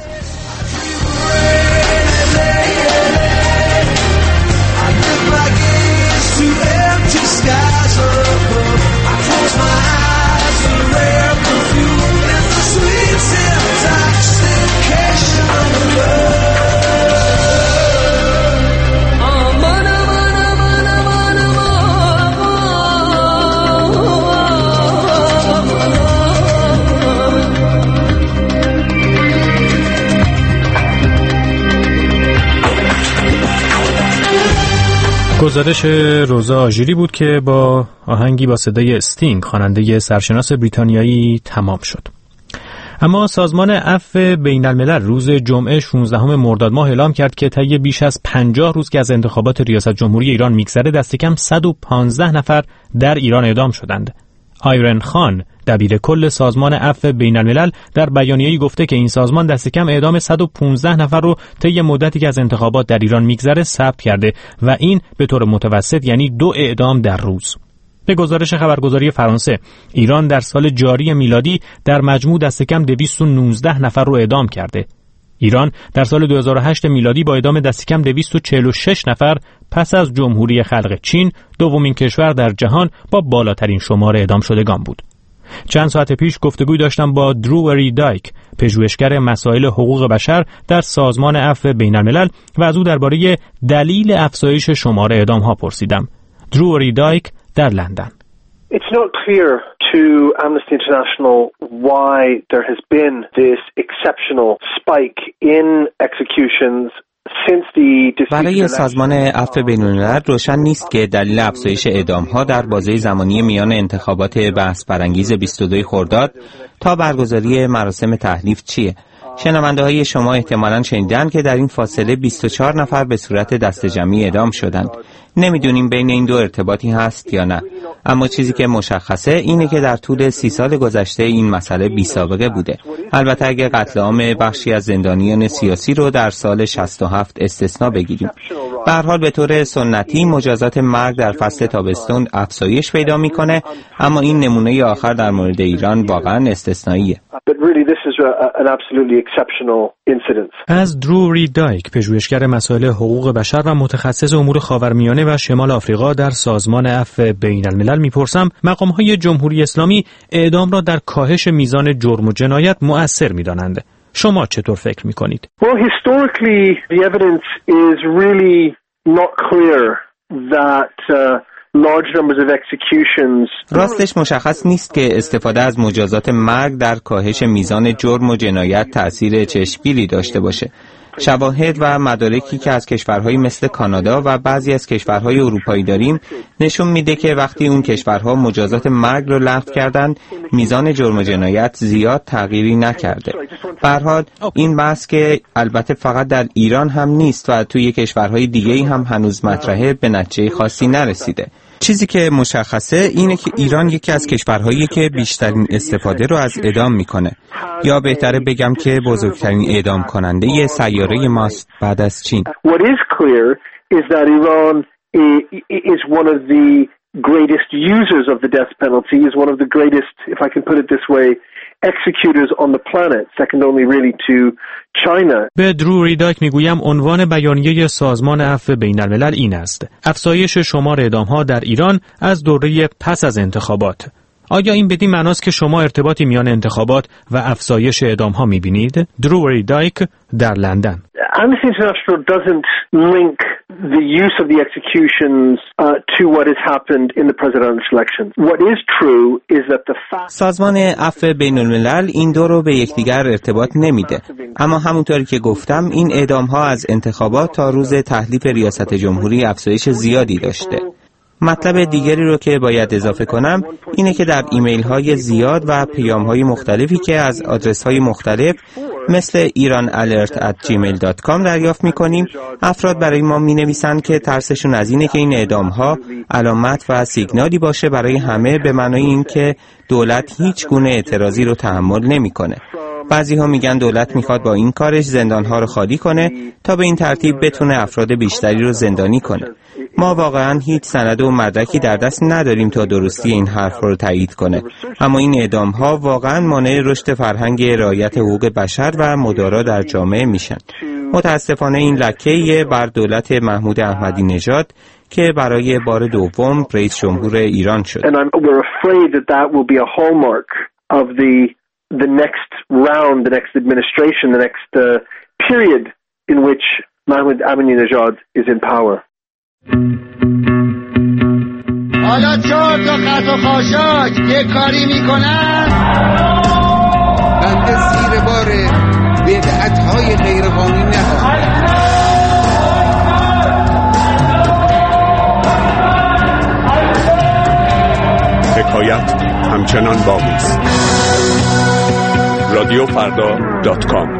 گزارش روزا آژیری بود که با آهنگی با صدای استینگ، خواننده سرشناس بریتانیایی، تمام شد. اما سازمان عفو بین الملل روز جمعه 16 مرداد ماه اعلام کرد که طی بیش از 50 روز که از انتخابات ریاست جمهوری ایران میگذره دست کم 115 نفر در ایران اعدام شدند. آیرن خان، دبیر کل سازمان عفو بین الملل، در بیانیه‌ای گفته که این سازمان دست کم اعدام 115 نفر رو طی مدتی که از انتخابات در ایران میگذره ثبت کرده و این به طور متوسط یعنی 2 اعدام در روز. به گزارش خبرگزاری فرانسه، ایران در سال جاری میلادی در مجموع دست کم 219 نفر رو اعدام کرده. ایران در سال 2008 میلادی با اعدام دست کم 246 نفر پس از جمهوری خلق چین دومین کشور در جهان با بالاترین شمار اعدام شدگان بود. چند ساعت پیش گفتگوی داشتم با دروری دایک، پژوهشگر مسائل حقوق بشر در سازمان عفو بین الملل و از او درباره دلیل افزایش شمار اعدام‌ها پرسیدم. دروری دایک در لندن. It's not clear to Amnesty International why there has been this exceptional spike in executions. برای سازمان عفو بین‌الملل روشن نیست که دلیل افزایش اعدام‌ها در بازه زمانی میان انتخابات بحث برانگیز 22 خرداد تا برگزاری مراسم تحلیف چیه. شنونده‌های شما احتمالاً شنیدن که در این فاصله 24 نفر به صورت دسته‌جمعی اعدام شدند. نمیدونیم بین این دو ارتباطی هست یا نه، اما چیزی که مشخصه اینه که در طول 30 سال گذشته این مسئله بی‌سابقه بوده. البته اگه قتل عام بخشی از زندانیان سیاسی رو در سال 67 استثنا بگیریم. به هر حال به طور سنتی مجازات مرگ در فصل تابستون افزایش پیدا میکنه، اما این نمونه آخر در مورد ایران واقعا استثنائیه. از درو ری دایک، پژوهشگر مسائل حقوق بشر و متخصص امور خاورمیانه و شمال آفریقا در سازمان عفو بین الملل میپرسم مقام‌های جمهوری اسلامی اعدام را در کاهش میزان جرم و جنایت مؤثر می‌دانند. شما چطور فکر می‌کنید؟ Well, historically the evidence is really not clear that large numbers of executions. راستش مشخص نیست که استفاده از مجازات مرگ در کاهش میزان جرم و جنایت تأثیر چشمگیری داشته باشه. شواهد و مدارکی که از کشورهایی مثل کانادا و بعضی از کشورهای اروپایی داریم نشون میده که وقتی اون کشورها مجازات مرگ رو لغو کردن، میزان جرم و جنایت زیاد تغییری نکرده. به هر حال این بحث که البته فقط در ایران هم نیست و توی کشورهای دیگه‌ای هم هنوز مطرحه، به نتیجه خاصی نرسیده. چیزی که مشخصه اینه که ایران یکی از کشورهایی که بیشترین استفاده رو از اعدام میکنه، یا بهتره بگم که بزرگترین اعدام کننده سیاره ماست بعد از چین. What is clear is that Iran is one of the greatest users of the death penalty, is one of the greatest, if I can put it this way, executors on the planet, second only really to China. به درو ری دایک میگویم عنوان بیانیه سازمان عفو بین الملل این است: افزایش شمار اعدام‌ها در ایران از دوره پس از انتخابات. آیا این بدین معناست که شما ارتباطی میان انتخابات و افزایش اعدام‌ها می‌بینید؟ درو ری دایک در لندن. Amnesty International doesn't link the use of the executions to what has happened in the presidential election. What is true is that the fact سازمان عفو بین الملل این دو رو به یکدیگر ارتباط نمیده، اما همونطوری که گفتم این اعدام‌ها از انتخابات تا روز تحلیف ریاست جمهوری افزایش زیادی داشته. مطلب دیگری رو که باید اضافه کنم اینه که در ایمیل های زیاد و پیام های مختلفی که از آدرس های مختلف مثل iranalert@gmail.com دریافت میکنیم، افراد برای ما می نویسند که ترسشون از اینه که این اعدام ها علامت و سیگنالی باشه برای همه، به معنای این که دولت هیچ گونه اعتراضی رو تحمل نمیکنه. بعضی ها میگن دولت میخواد با این کارش زندانها رو خالی کنه تا به این ترتیب بتونه افراد بیشتری رو زندانی کنه. ما واقعا هیچ سند و مدرکی در دست نداریم تا درستی این حرف رو تایید کنه، اما این اعدام‌ها واقعا مانع رشد فرهنگ رعایت حقوق بشر و مدارا در جامعه میشن. متاسفانه این لکه‌ای بر دولت محمود احمدی نژاد که برای بار دوم رئیس جمهور ایران شد. The next round, the next administration, the next period in which Mahmoud Ahmadinejad is in power. حالا 4 تا خط و خاشاک یه کاری میکنن، بنده زیر بار بدعت‌های غیرقانونی نخواهم. حکایت همچنان باقی است. رادیوفردا.com.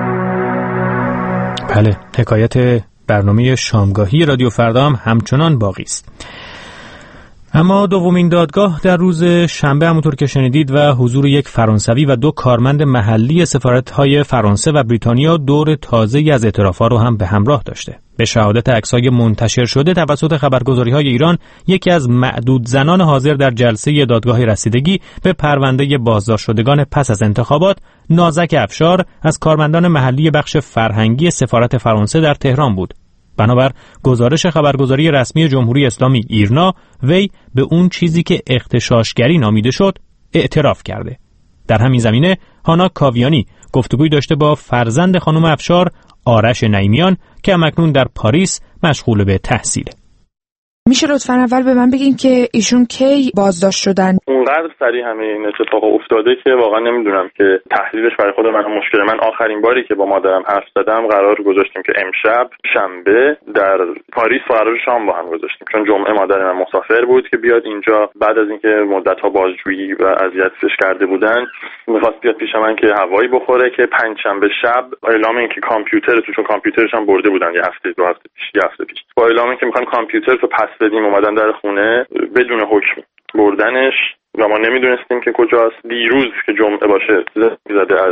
بله، حکایت برنامه شامگاهی رادیو فردا هم همچنان باقی است. اما دومین دادگاه در روز شنبه همونطور که شنیدید و حضور یک فرانسوی و 2 کارمند محلی سفارت‌های فرانسه و بریتانیا دور تازه‌ای از اعتراف‌ها رو هم به همراه داشته. به شهادت عکس‌های منتشر شده توسط خبرگزاری‌های ایران، یکی از معدود زنان حاضر در جلسه دادگاه رسیدگی به پرونده بازداشت شدگان پس از انتخابات، نازک افشار از کارمندان محلی بخش فرهنگی سفارت فرانسه در تهران بود. بنابر گزارش خبرگزاری رسمی جمهوری اسلامی ایرنا، وی به اون چیزی که اغتشاشگری نامیده شد اعتراف کرده. در همین زمینه هانا کاویانی گفتگوی داشته با فرزند خانم افشار، آرش نعیمیان، که همکنون در پاریس مشغول به تحصیله. میشه لطفاً اول به من بگین که ایشون کی بازداشت شدن؟ اونقدر سریع همه این اتفاق افتاده که واقعا نمیدونم که تحلیلش برای خود من مشکله. من آخرین باری که با مادرم حرف زدم قرار گذاشتیم که امشب شنبه در پاریس قرار شام با هم گذاشتیم، چون جمعه مادر من مسافر بود که بیاد اینجا. بعد از اینکه مدت‌ها بازجویی و اذیتش کرده بودن می‌خواست بیاد پیش من که هوایی بخوره، که پنجشنبه شب اعلام این که کامپیوتر تو، چون کامپیوترش هم برده بودن یه هفته پیش، با اعلام این که می‌خوان کامپیوتر تو پس بدیم اومدن در خونه بدون حکم بردنش و ما نمیدونستیم که کجاست. دیروز که جمعه باشه زده از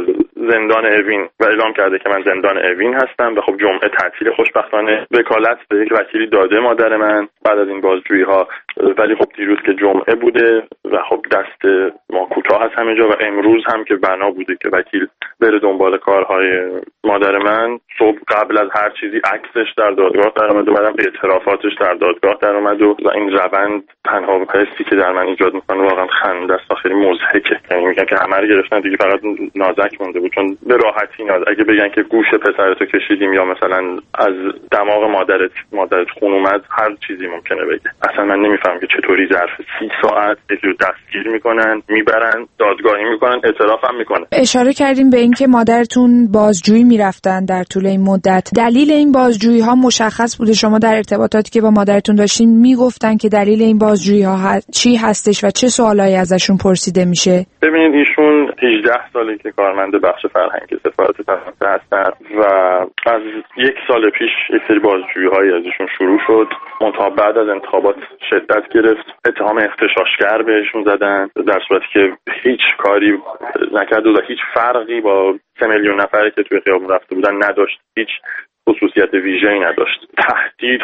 زندان اوین و اعلام کرده که من زندان اوین هستم و خب جمعه تعطیل. خوشبختانه وکالت به یک وکیلی داده مادر من بعد از این بازجویی ها، ولی خب دیروز که جمعه بوده و خب دست ما کوتاه هست همه جا و امروز هم که بنا بوده که وکیل بره دنبال کارهای مادر من، صبح قبل از هر چیزی عکسش در دادگاه در اومد و بعدم اعترافاتش در دادگاه در اومد و این روند تنها حسی که در من ایجاد میکنه واقعا خنده است، خیلی مضحکه. یعنی میگن که همه رو گرفتن دیگه، فقط نازک مونده بود، چون به راحتی اگه بگن که گوش پسرتو کشیدیم یا مثلا از دماغ مادرت خون اومد، هر چیزی ممکنه بگه. اصلا من نمیفهمم که چطوری ظرف 30 ساعت یکی رو دستگیر میکنن، میبرن دادگاهی میکنن، اعتراف هم میکنن. اشاره کردیم به اینکه مادرتون بازجویی میرفتن در طول این مدت. دلیل این بازجویی ها مشخص بوده؟ شما در ارتباطاتی که با مادرتون داشتین میگفتن که دلیل این بازجویی ها چی هستش و چه سوالایی ازشون پرسیده میشه؟ ببینید ایشون 18 ساله که کارمند بخش فرهنگی سفارت فرانسه هستن و از 1 سال پیش یک سری بازجویی‌های ازشون شروع شد. منتها بعد از انتخابات شدت گرفت، اتهام اغتشاشگر بهشون زدن، در صورتی که هیچ کاری نکرد و هیچ فرقی با 3 میلیون نفری که توی خیابون رفته بودن نداشت، هیچ خصوصیت ویژه‌ای نداشت. تهدید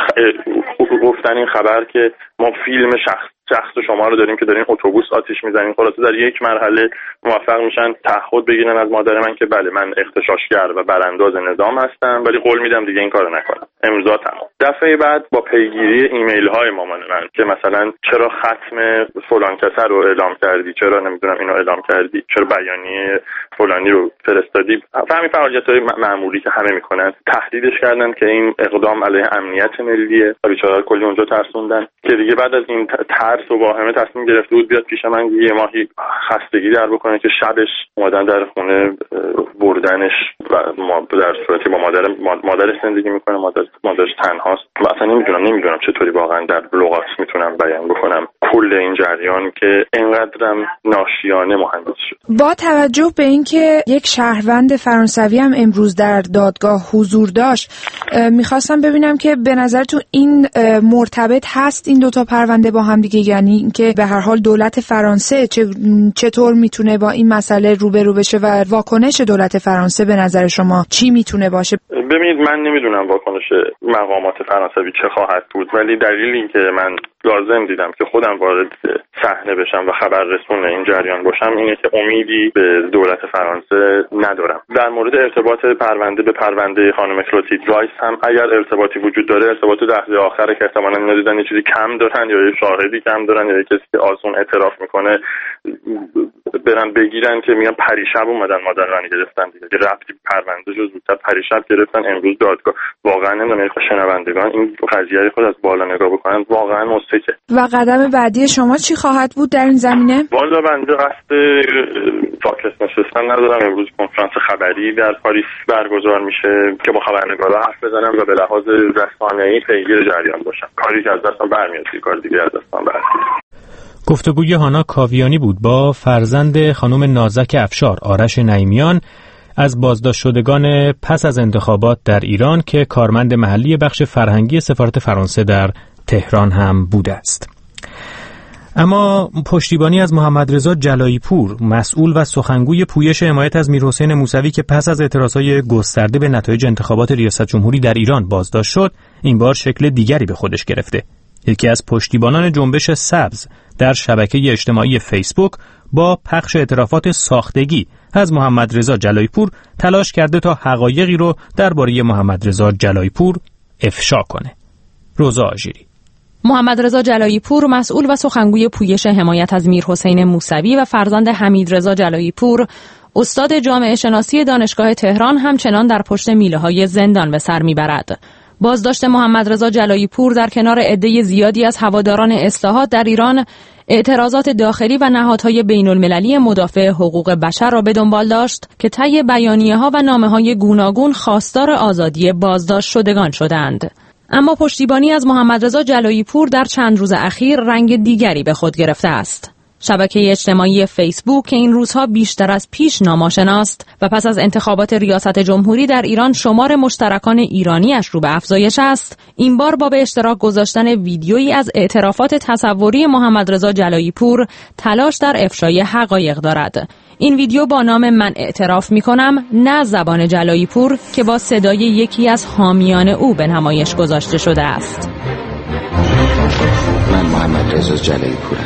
گفتن این خبر که ما فیلم شخص شما رو داریم که دارین اتوبوس آتیش میزنین. خلاصه در یک مرحله موفق میشن تعهد بگیرن از مادر من که بله من اغتشاشگر و برانداز نظام هستم، ولی قول میدم دیگه این کارو نکنم، امضا تمام. دفعه بعد با پیگیری ایمیل های مامان من که مثلا چرا ختم فلان کسر رو اعلام کردی، چرا نمیدونم اینو اعلام کردی، چرا بیانیه فلانی رو فرستادی، همین فعالیت‌های معمولی که همه میکنن، تهدیدش کردن که این اقدام علیه امنیت ملیه و بیچاره کلی اونجا ترسوندن که دیگه بعد از این ترس و واهمه تصمیم گرفته بود بیاد پیش من 1 ماهی خستگی در بکنه که شبش اومدن در خونه بردنش و ما در صورتی با مادرش زندگی میکنه، مادرش تنهاست و اصلا نمیدونم چطوری واقعا در لغات میتونم بیان بکنم کل این جریان که اینقدرم ناشیانه مهندس شد. با توجه به اینکه یک شهروند فرانسوی هم امروز در دادگاه حضور داشت، میخواستم ببینم که به نظرتون این مرتبط هست این دوتا پرونده با هم دیگه؟ یعنی اینکه به هر حال دولت فرانسه چطور میتونه با این مسئله روبرو بشه و واکنش دولت فرانسه به نظر شما چی میتونه باشه؟ ببینید من نمیدونم واکنش مقامات فرانسوی چه خواهد بود، ولی دلیل این که من لازم دیدم که خودم وارد صحنه بشم و خبر رسون این جریان باشم اینه که امیدی به دولت فرانسه ندارم. در مورد ارتباط پرونده به پرونده خانم کلوتیل رایس هم اگر ارتباطی وجود داره، ارتباط لحظه آخره که احتمالاً اینا دیدن یه چیزی کم دارن یا یه شاهدی کم دارن یا یه کسی که آسون اعتراف میکنه برن بگیرن که میگن پریشب اومدن مادر من گرفتن دیگه، ربطی پرونده جو زودتر پریشب گرفتن امروز دادگاه. واقعا نمیدونم شنوندگان این قضیه خود از بالا نگاه بکنن واقعا مضحکه. و قدم بعدی شما چی خواهد بود در این زمینه؟ والا بنده قصد ساکت نشستن ندارم. امروز کنفرانس خبری در پاریس برگزار میشه که با خبرنگارا حرف بزنم و به لحاظ رسانه‌ای پیگیر جریان باشم. کاری که از دستم برمیاد، کار دیگه از دستم برمیاد. گفتگوی هانا کاویانی بود با فرزند خانم نازک افشار آرش نعیمیان از بازداشت شدگان پس از انتخابات در ایران که کارمند محلی بخش فرهنگی سفارت فرانسه در تهران هم بوده است. اما پشتیبانی از محمد رضا جلایی پور، مسئول و سخنگوی پویش حمایت از میرحسین موسوی که پس از اعتراضهای گسترده به نتایج انتخابات ریاست جمهوری در ایران بازداشت شد، این بار شکل دیگری به خودش گرفته. یکی از پشتیبانان جنبش سبز در شبکه اجتماعی فیسبوک با پخش اعترافات ساختگی از محمد رضا جلایی پور تلاش کرده تا حقایقی رو درباره محمد رضا جلایی پور افشا کنه. روزا آژیری. محمد رضا جلایی پور، مسئول و سخنگوی پویش حمایت از میرحسین موسوی و فرزند حمید رضا جلایی پور، استاد جامعه شناسی دانشگاه تهران، همچنان در پشت میله‌های زندان به سر میبرد. بازداشت محمد رضا جلایی پور در کنار عده زیادی از هواداران اصلاحات در ایران اعتراضات داخلی و نهادهای بین‌المللی مدافع حقوق بشر را به دنبال داشت که طی بیانیه‌ها و نامه‌های گوناگون خواستار آزادی بازداشت شدگان شدند. اما پشتیبانی از محمد رضا جلایی پور در چند روز اخیر رنگ دیگری به خود گرفته است. شبکه اجتماعی فیسبوک که این روزها بیشتر از پیش ناماشناست و پس از انتخابات ریاست جمهوری در ایران شمار مشترکان ایرانیش رو به افزایش است، این بار با به اشتراک گذاشتن ویدیویی از اعترافات تصوری محمد رضا جلایی پور تلاش در افشای حقایق دارد. این ویدیو با نام من اعتراف میکنم نه زبان جلایی پور که با صدای یکی از حامیان او به نمایش گذاشته شده است. من محمد رضا جلایی پورم.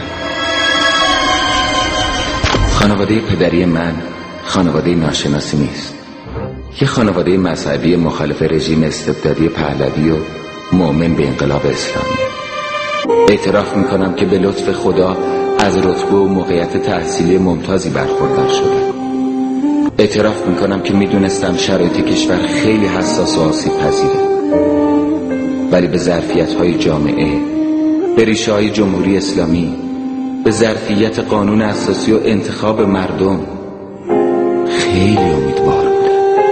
خانواده پدری من خانواده ناشناسی نیست. یه خانواده مذهبی مخالف رژیم استبدادی پهلوی و مؤمن به انقلاب اسلامی. اعتراف میکنم که به لطف خدا از رتبه و موقعیت تحصیلی ممتازی برخوردار شدم. اعتراف میکنم که میدونستم شرایط کشور خیلی حساس و آسیب پذیره، ولی به ظرفیت‌های جامعه، به ریشه‌های جمهوری اسلامی، به ظرفیت قانون اساسی و انتخاب مردم خیلی امیدوار بودم.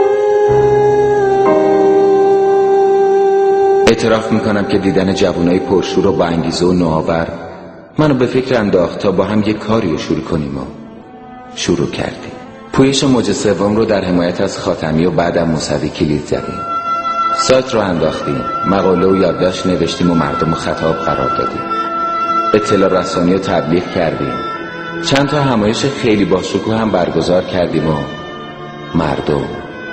اعتراف میکنم که دیدن جوانای پرشور و با انگیزه و نوآور منو به فکر انداخت تا با هم یک کاری رو شروع کنیم و شروع کردیم. پویش موج سوم رو در حمایت از خاتمی و بعدم موسوی کلید زدیم. سایت رو انداختیم، مقاله و یادداشت نوشتیم و مردم رو خطاب قرار دادیم. اطلاع رسانی رو تبلیغ کردیم. چند تا همایش خیلی باشکوه هم برگزار کردیم و مردم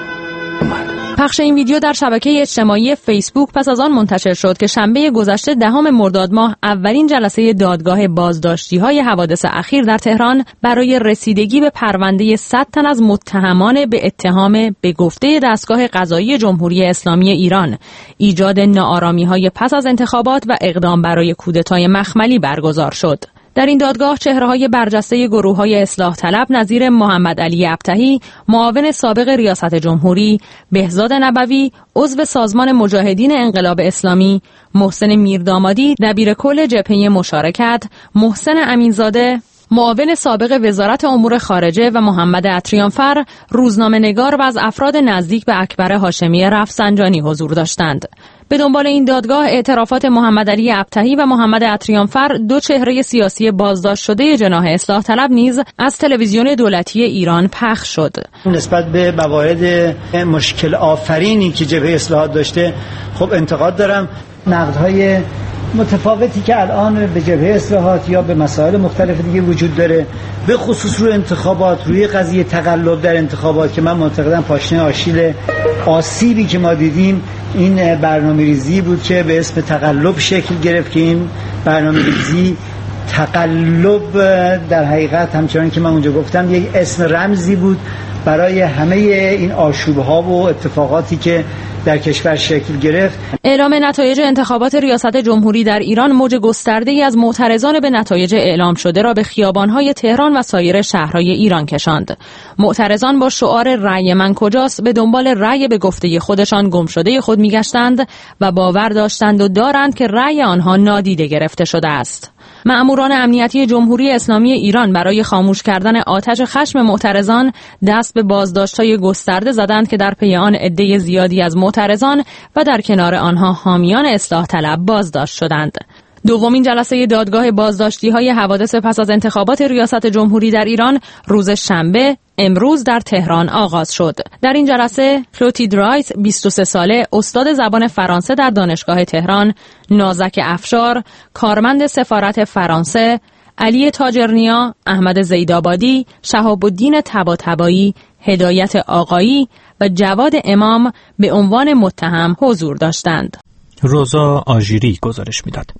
اومد. پخش این ویدیو در شبکه اجتماعی فیسبوک پس از آن منتشر شد که شنبه گذشته 10 مرداد ماه اولین جلسه دادگاه بازداشتی‌های حوادث اخیر در تهران برای رسیدگی به پرونده 100 تن از متهمان به اتهام به گفته دستگاه قضایی جمهوری اسلامی ایران ایجاد ناآرامی‌های پس از انتخابات و اقدام برای کودتای مخملی برگزار شد. در این دادگاه چهره‌های برجسته گروه‌های اصلاح طلب نظیر محمد علی ابطحی، معاون سابق ریاست جمهوری، بهزاد نبوی، عضو سازمان مجاهدین انقلاب اسلامی، محسن میردامادی، دبیر کل جبهه مشارکت، محسن امینزاده، معاون سابق وزارت امور خارجه و محمد عطریانفر، روزنامه‌نگار و از افراد نزدیک به اکبر هاشمی رفسنجانی حضور داشتند. به دنبال این دادگاه اعترافات محمد علی ابطحی و محمد عطریانفر، دو چهره سیاسی بازداشت شده جناح اصلاح طلب نیز از تلویزیون دولتی ایران پخش شد. نسبت به موارد مشکل آفرینی که جبهه اصلاحات داشته خب انتقاد دارم. نقدهای متفاوتی که الان به جبهه اصلاحات یا به مسائل مختلف دیگه وجود داره، به خصوص روی انتخابات، روی قضیه تقلب در انتخابات که من معتقدم پاشنه آشیل آسیبی که ما دیدیم این برنامه‌ریزی بود که به اسم تقلب شکل گرفت که این برنامه‌ریزی تقلب در حقیقت همچنان که من اونجا گفتم یک اسم رمزی بود برای همه این آشوب‌ها و اتفاقاتی که در کشور شکل گرفت. اعلام نتایج انتخابات ریاست جمهوری در ایران موج گسترده‌ای از معترضان به نتایج اعلام شده را به خیابان‌های تهران و سایر شهرهای ایران کشاند. معترضان با شعار رأی من کجاست به دنبال رأی به گفته خودشان گم شده خود می‌گشتند و باور داشتند و دارند که رأی آنها نادیده گرفته شده است. مأموران امنیتی جمهوری اسلامی ایران برای خاموش کردن آتش خشم معترضان دست به بازداشت‌های گسترده زدند که در پی آن عده زیادی از معترضان و در کنار آنها حامیان اصلاح طلب بازداشت شدند. دومین جلسه دادگاه بازداشتی‌های حوادث پس از انتخابات ریاست جمهوری در ایران روز شنبه امروز در تهران آغاز شد. در این جلسه کلوتید رایت 23 ساله استاد زبان فرانسه در دانشگاه تهران، نازک افشار کارمند سفارت فرانسه، علی تاجرنیا، احمد زیدآبادی، شهاب الدین طباطبایی، هدایت آقایی و جواد امام به عنوان متهم حضور داشتند. روزا آژیری گزارش میداد.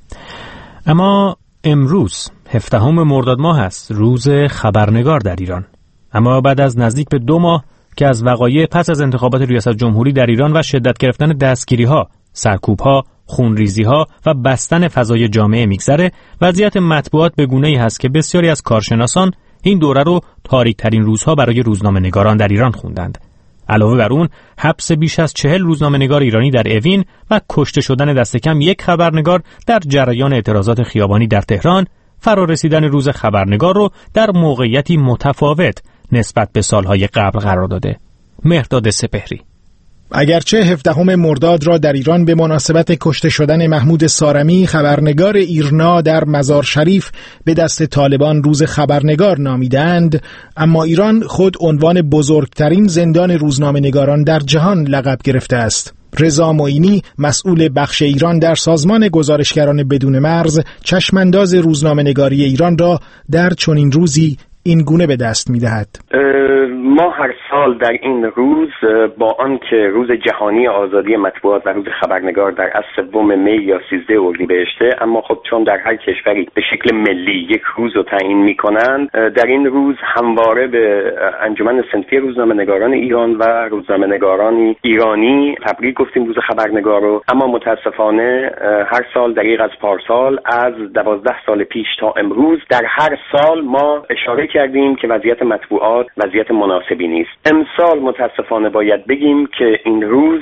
اما امروز 17 مرداد ماه است، روز خبرنگار در ایران. اما بعد از نزدیک به 2 ماه که از وقایع پس از انتخابات ریاست جمهوری در ایران و شدت گرفتن دستگیری‌ها، سرکوب‌ها، خونریزی‌ها و بستن فضای جامعه میگذره، وضعیت مطبوعات به گونه‌ای هست که بسیاری از کارشناسان این دوره رو تاریک‌ترین روزها برای روزنامه‌نگاران در ایران خوندند. علاوه بر اون حبس بیش از 40 روزنامه‌نگار ایرانی در اوین و کشته شدن دست کم 1 خبرنگار در جریان اعتراضات خیابانی در تهران، فرارسیدن روز خبرنگار رو در موقعیتی متفاوت نسبت به سالهای قبل قرار داده. مهرداد سپهری. اگرچه 17 مرداد را در ایران به مناسبت کشته شدن محمود سارمی خبرنگار ایرنا در مزار شریف به دست طالبان روز خبرنگار نامیدند، اما ایران خود عنوان بزرگترین زندان روزنامه‌نگاران در جهان لقب گرفته است. رضا معینی مسئول بخش ایران در سازمان گزارشگران بدون مرز چشمانداز روزنامه‌نگاری ایران را در چنین روزی این گونه به دست می‌دهد. ما هر سال در این روز با آنکه روز جهانی آزادی مطبوعات و روز خبرنگار در از 3 می یا 13 اردیبهشته، اما خب چون در هر کشوری به شکل ملی یک روز رو تعیین می‌کنند، در این روز همواره به انجمن صنفی روزنامه‌نگاران ایران و روزنامه‌نگاران ایرانی تبریک گفتیم روز خبرنگار رو. اما متاسفانه هر سال دقیق از پارسال از 12 سال پیش تا امروز در هر سال ما اشاره کردیم که وضعیت مطبوعات وضعیت مناسبی نیست. امسال متاسفانه باید بگیم که این روز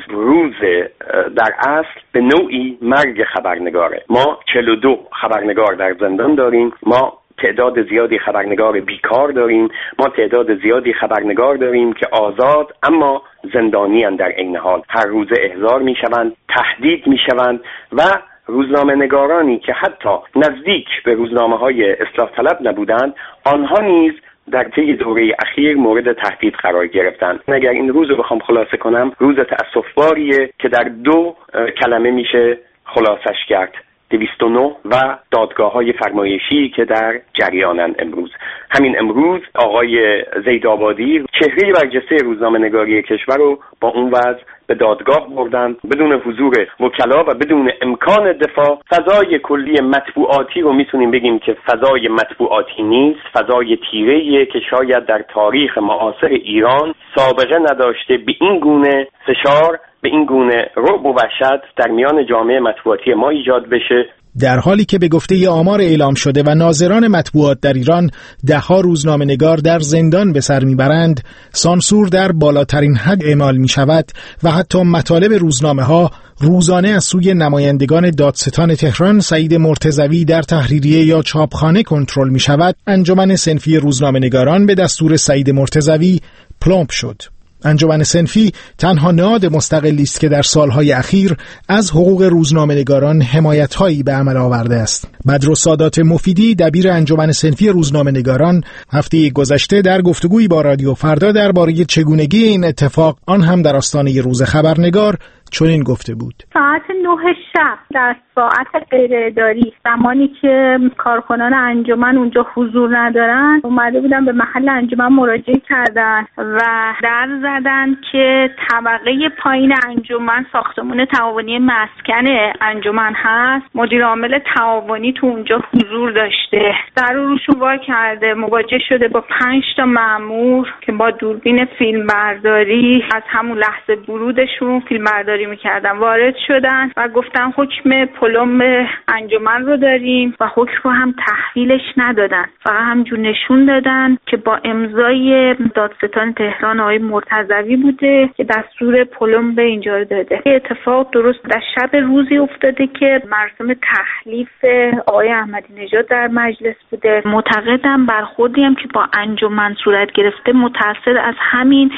در اصل به نوعی مرگ خبرنگاره. ما 42 خبرنگار در زندان داریم، ما تعداد زیادی خبرنگار بیکار داریم، ما تعداد زیادی خبرنگار داریم که آزاد اما زندانی اند در عین حال. هر روز احضار میشوند، تهدید میشوند و روزنامه‌نگارانی که حتی نزدیک به روزنامه‌های اصلاح طلب نبودند، آنها نیز در طی دوره اخیر مورد تهدید قرار گرفتند. اگر این روز رو بخوام خلاصه کنم، روز تأسف‌باریه که در 2 کلمه میشه خلاصش کرد: 209 و دادگاه‌های فرمایشی که در جریانن امروز. همین امروز آقای زیدآبادی چهره برجسته روزنامه‌نگاری کشور رو با اون وضع به دادگاه بردند بدون حضور وکلا و بدون امکان دفاع. فضای کلی مطبوعاتی رو میتونیم بگیم که فضای مطبوعاتی نیست، فضای تیره‌ایه که شاید در تاریخ معاصر ایران سابقه نداشته به این گونه فشار، به این گونه رعب و وحشت در میان جامعه مطبوعاتی ما ایجاد بشه. در حالی که به گفته آمار اعلام شده و ناظران مطبوعات در ایران ده‌ها روزنامه‌نگار در زندان به سر میبرند، سانسور در بالاترین حد اعمال می شود و حتی مطالب روزنامه‌ها روزانه از سوی نمایندگان دادستان تهران سعید مرتضوی در تحریریه یا چاپخانه کنترل می شود، انجمن صنفی روزنامه‌نگاران به دستور سعید مرتضوی پلمپ شد. انجمن صنفی تنها نهاد مستقلی است که در سالهای اخیر از حقوق روزنامه‌نگاران حمایت‌هایی به عمل آورده است. بدرالسادات مفیدی دبیر انجمن صنفی روزنامه‌نگاران هفته گذشته در گفتگویی با رادیو فردا درباره چگونگی این اتفاق، آن هم در آستانه روز خبرنگار، چنین گفته بود: ساعت 9 شب در ساعت غیر اداری، زمانی که کارکنان انجمن اونجا حضور ندارن، اومده بودن به محل انجمن مراجعه کردن و در زدن که طبقه پایین انجمن ساختمان تعاونی مسکن انجمن هست، مدیر عامل تعاونی تو اونجا حضور داشته، در روشون وا کرده، مواجه شده با 5 تا مأمور که با دوربین فیلمبرداری از همون لحظه ورودشون فیلمبرداری میکردن، وارد شدن و گفتن حکم پلمب انجمن رو داریم و حکم رو هم تحویلش ندادن، فقط همجور نشون دادن که با امضای دادستان تهران آقای مرتضوی بوده که دستور پلمب اینجا رو داده. اتفاق درست در شب روزی افتاده که مراسم تحلیف آقای احمدی نژاد در مجلس بوده. معتقدم برخوردی هم که با انجمن صورت گرفته متأثر از همین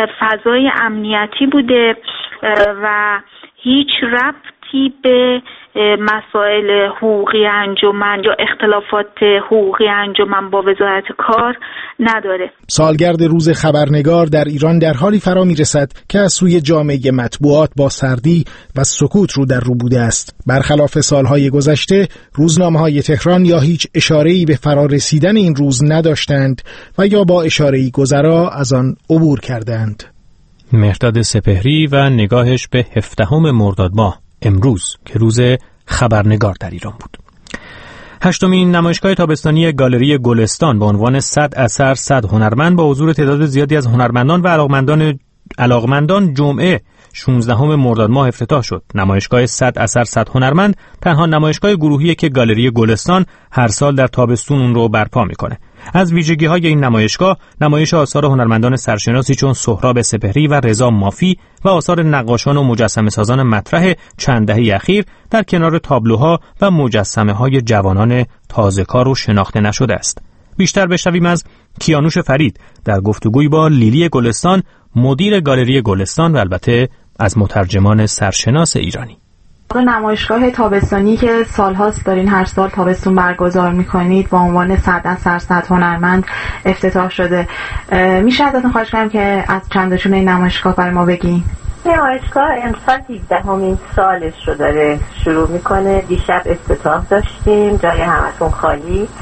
فضای امنیتی بوده و هیچ ربطی به مسائل حقوقی انجمن یا اختلافات حقوقی انجمن با وزارت کار نداره. سالگرد روز خبرنگار در ایران در حالی فرا میرسد که از سوی جامعه مطبوعات با سردی و سکوت رو در رو بوده است. برخلاف سالهای گذشته، روزنامه‌های تهران یا هیچ اشاره‌ای به فرا رسیدن این روز نداشتند و یا با اشاره‌ای گذرا از آن عبور کردند. مهرداد سپهری و نگاهش به 17 مرداد ماه، امروز که روز خبرنگار در ایران بود. 8مین نمایشگاه تابستانی گالری گلستان با عنوان 100 اثر 100 هنرمند با حضور تعداد زیادی از هنرمندان و علاقمندان جمعه 16 مرداد ماه افتتاح شد. نمایشگاه 100 اثر 100 هنرمند تنها نمایشگاه گروهیه که گالری گلستان هر سال در تابستون اون رو برپا میکنه. از ویژگی‌های این نمایشگاه، نمایش آثار هنرمندان سرشناسی چون سهراب سپهری و رضا مافی و آثار نقاشان و مجسمه‌سازان مطرح چند دهه اخیر در کنار تابلوها و مجسمه‌های جوانان تازه‌کار و شناخته نشده است. بیشتر بشنویم از کیانوش فرید در گفتگویی با لیلی گلستان، مدیر گالری گلستان و البته از مترجمان سرشناس ایرانی. نمایشگاه تابستانی که سالهاست دارین هر سال تابستون برگزار میکنید با عنوان 100 اثر 100 هنرمند افتتاح شده. میشه ازتون خواهش کنم که از چندشون این نمایشگاه برای ما بگین؟ نمایشگاه امسال 18مین سالش رو داره شروع میکنه. دیشب افتتاح داشتیم، جای همتون خالی،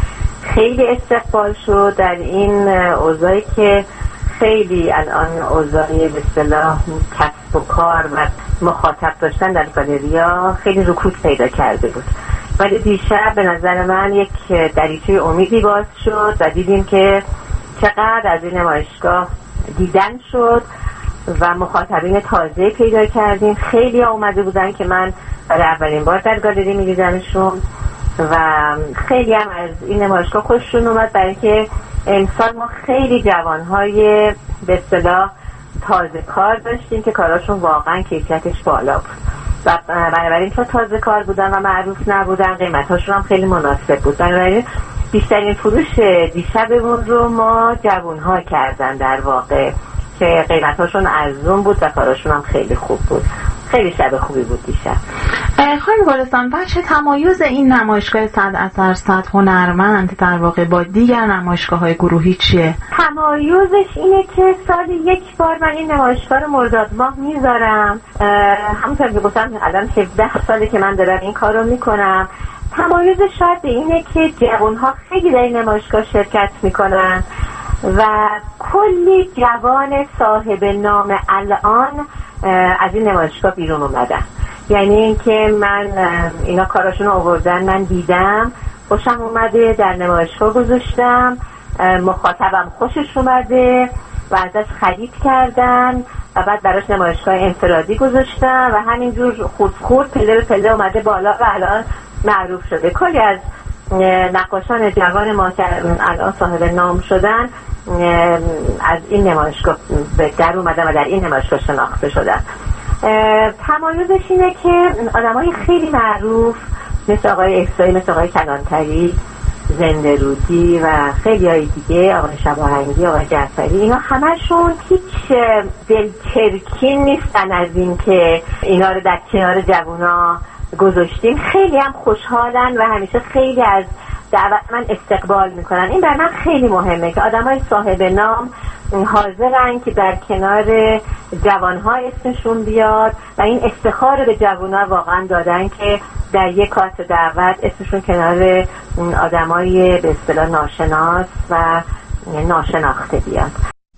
خیلی استقبال شد در این اوضاعی که خیلی الان اوضاعی به اصطلاح کسب و کار و مخاطب داشتن در گالریا خیلی رکود پیدا کرده بود. ولی دیشب به نظر من یک دریچه امیدی باز شد و دیدیم که چقدر از این نمایشگاه دیدن شد و مخاطبین تازه پیدا کردیم. خیلی اومده بودن که من برای اولین بار در گالری می‌دیدمشون و خیلی هم از این نمایشگاه خوششون اومد، برای که امسال ما خیلی جوانهای به اصطلاح تازه کار داشتیم که کاراشون واقعا کیفیتش بالا بود و بنابراین چون تازه کار بودن و معروف نبودن قیمتاشون هم خیلی مناسب بود. بنابراین بیشترین فروش دیشبمون رو ما جوانها کردن در واقع که قیمتاشون ارزون بود و کاراشون هم خیلی خوب بود. خیلی شب خوبی بود دیشب. خانم گلستان، بچه تمایز این نمایشگاه 100 اثر 100 هنرمند در واقع با دیگر نمایشگاه‌های گروهی چیه؟ تمایزش اینه که سال یک بار من این نمایشگاه رو مرداد ماه میذارم. همونطور که گفتم الان 17 ساله که من دارم این کار رو میکنم. تمایزش شاید اینه که جوانها خیلی در این نمایشگاه شرکت میکنن و کلی جوان صاحب نام الان از این نمایشگاه بیرون اومدن. یعنی اینکه من اینا کاراشون رو آوردن، من دیدم، خوشم اومده، در نمایشگاه گذاشتم، مخاطبم خوشش اومده و ازش خرید کردن و بعد براش نمایشگاه انفرادی گذاشتم و همینجور خود پله به پله اومده بالا و الان معروف شده. کلی از نقاشان جوان ما که الان صاحب نام شدن از این نمایشگاه در اومدن و در این نمایشگاه شناخته شدن. تمایزش اینه که آدمای خیلی معروف مثل آقای احسایی، مثل آقای کلانتری، زنده رودی و خیلی های دیگه، آقای شباهنگی، آقای جعفری، اینا همشون هیچ دلچرکین نیستن از این که اینا رو در کنار جوونا گذاشتیم. خیلی هم خوشحالن و همیشه خیلی از دعوت من استقبال میکنن. این بر من خیلی مهمه که آدمای صاحب نام حاضرن که در کنار جوانها اسمشون بیاد و این افتخار به جوانها واقعا دادن که در یک کارت دعوت اسمشون کنار آدمای به اصطلاح ناشناس و ناشناخته بیاد.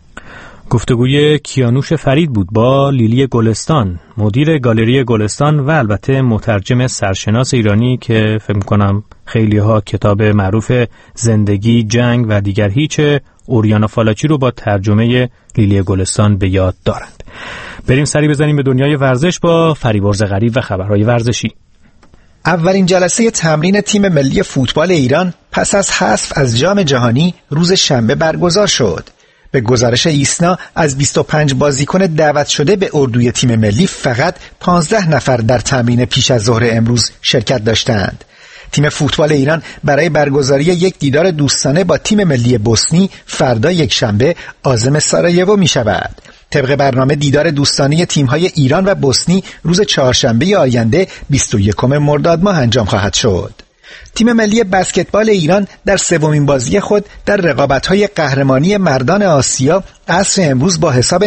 گفتگوی کیانوش فرید بود با لیلی گلستان، مدیر گالری گلستان و البته مترجم سرشناس ایرانی که فکر می‌کنم خیلی‌ها کتاب معروف زندگی، جنگ و دیگر هیچ اوریانا فالاچی رو با ترجمه لیلی گلستان به یاد دارند. بریم سری بزنیم به دنیای ورزش با فریبرز غریب و خبرهای ورزشی. اولین جلسه تمرین تیم ملی فوتبال ایران پس از حذف از جام جهانی روز شنبه برگزار شد. به گزارش ایسنا از 25 بازیکن دعوت شده به اردوی تیم ملی فقط 15 نفر در تمرین پیش از ظهر امروز شرکت داشتند. تیم فوتبال ایران برای برگزاری یک دیدار دوستانه با تیم ملی بوسنی فردا یکشنبه عازم سارایوو می شود. طبق برنامه دیدار دوستانه تیم‌های ایران و بوسنی روز چهارشنبه آینده 21 مرداد ماه انجام خواهد شد. تیم ملی بسکتبال ایران در سومین بازی خود در رقابت‌های قهرمانی مردان آسیا عصر امروز با حساب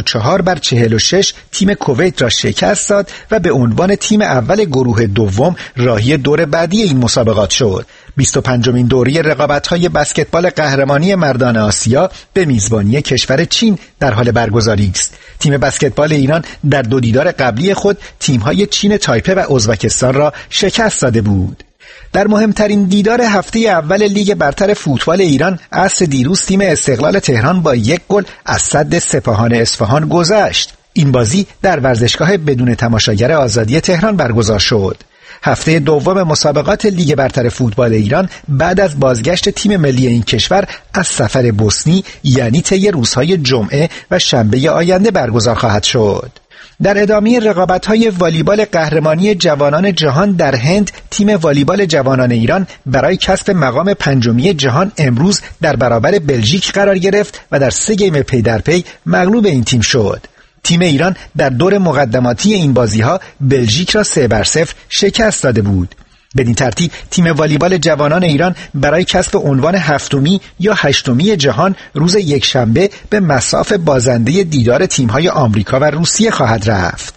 94-46 تیم کویت را شکست داد و به عنوان تیم اول گروه دوم راهی دور بعدی این مسابقات شد. 25مین دوره رقابت‌های بسکتبال قهرمانی مردان آسیا به میزبانی کشور چین در حال برگزاری است. تیم بسکتبال ایران در دو دیدار قبلی خود تیم‌های چین تایپه و ازبکستان را شکست داده بود. در مهمترین دیدار هفته اول لیگ برتر فوتبال ایران عصر دیروز تیم استقلال تهران با 1 گل از سد سپاهان اصفهان گذشت. این بازی در ورزشگاه بدون تماشاگر آزادی تهران برگزار شد. هفته دوم مسابقات لیگ برتر فوتبال ایران بعد از بازگشت تیم ملی این کشور از سفر بوسنی یعنی طی روزهای جمعه و شنبه آینده برگزار خواهد شد. در ادامه رقابت‌های والیبال قهرمانی جوانان جهان در هند، تیم والیبال جوانان ایران برای کسب مقام 5 جهان امروز در برابر بلژیک قرار گرفت و در 3 گیم پی در پی مغلوب این تیم شد. تیم ایران در دور مقدماتی این بازی‌ها بلژیک را 3-0 شکست داده بود. بدین ترتیب تیم والیبال جوانان ایران برای کسب عنوان 7 یا 8 جهان روز یکشنبه به مصاف بازنده دیدار تیم‌های آمریکا و روسیه خواهد رفت.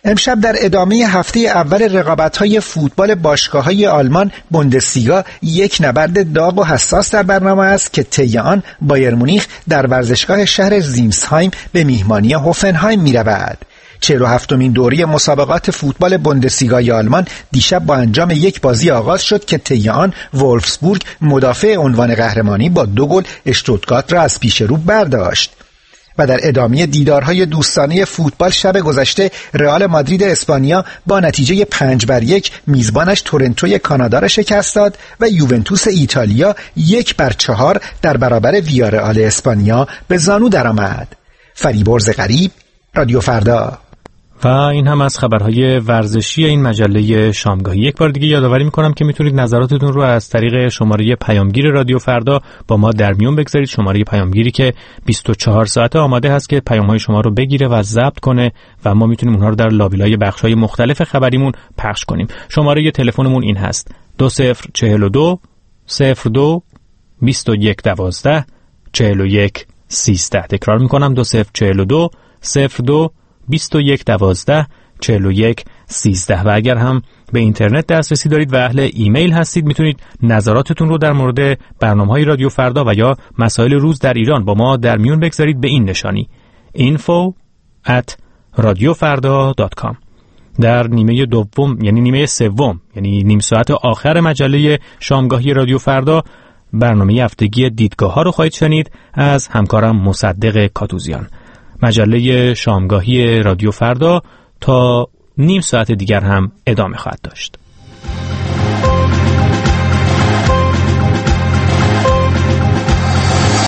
امشب در ادامه هفته اول رقابت‌های فوتبال باشگاه‌های آلمان بوندسلیگا یک نبرد داغ و حساس در برنامه است که طی آن بایر مونیخ در ورزشگاه شهر زیمسهایم به میهمانی هوفنهایم می‌رود. 47مین دوره مسابقات فوتبال بوندسلیگای آلمان دیشب با انجام یک بازی آغاز شد که طی آن وولفسبورگ مدافع عنوان قهرمانی با 2 گل اشتوتگارت را از پیش رو برداشت. و در ادامه دیدارهای دوستانه فوتبال شب گذشته رئال مادرید اسپانیا با نتیجه 5-1 میزبانش تورنتوی کانادا را شکست داد و یوونتوس ایتالیا 1-4 در برابر ویارئال اسپانیا به زانو درآمد. فریبرز غریب، رادیو فردا. و این هم از خبرهای ورزشی این مجله شامگاهی. یک بار دیگه یادآوری میکنم که میتونید نظراتتون رو از طریق شماره پیامگیر رادیو فردا با ما در میون بگذارید. شماره پیامگیری که 24 ساعته آماده هست که پیام‌های شما رو بگیره و ضبط کنه و ما میتونیم اونها رو در لابیلای بخش‌های مختلف خبریمون پخش کنیم. شماره تلفنمون این هست: 2042 02 21 12 41 13. تکرار میکنم: 2042 02 21 12 41 13. و اگر هم به اینترنت دسترسی دارید و اهل ایمیل هستید میتونید نظراتتون رو در مورد برنامه‌های رادیو فردا و یا مسائل روز در ایران با ما در میون بگذارید به این نشانی: info@radiofarda.com. در نیمه دوم یعنی نیمه سوم یعنی نیم ساعت آخر مجله شامگاهی رادیو فردا برنامه هفتگی دیدگاه‌ها رو خواهید شنید از همکارم مصدق کاتوزیان. مجله شامگاهی رادیو فردا تا نیم ساعت دیگر هم ادامه خواهد داشت.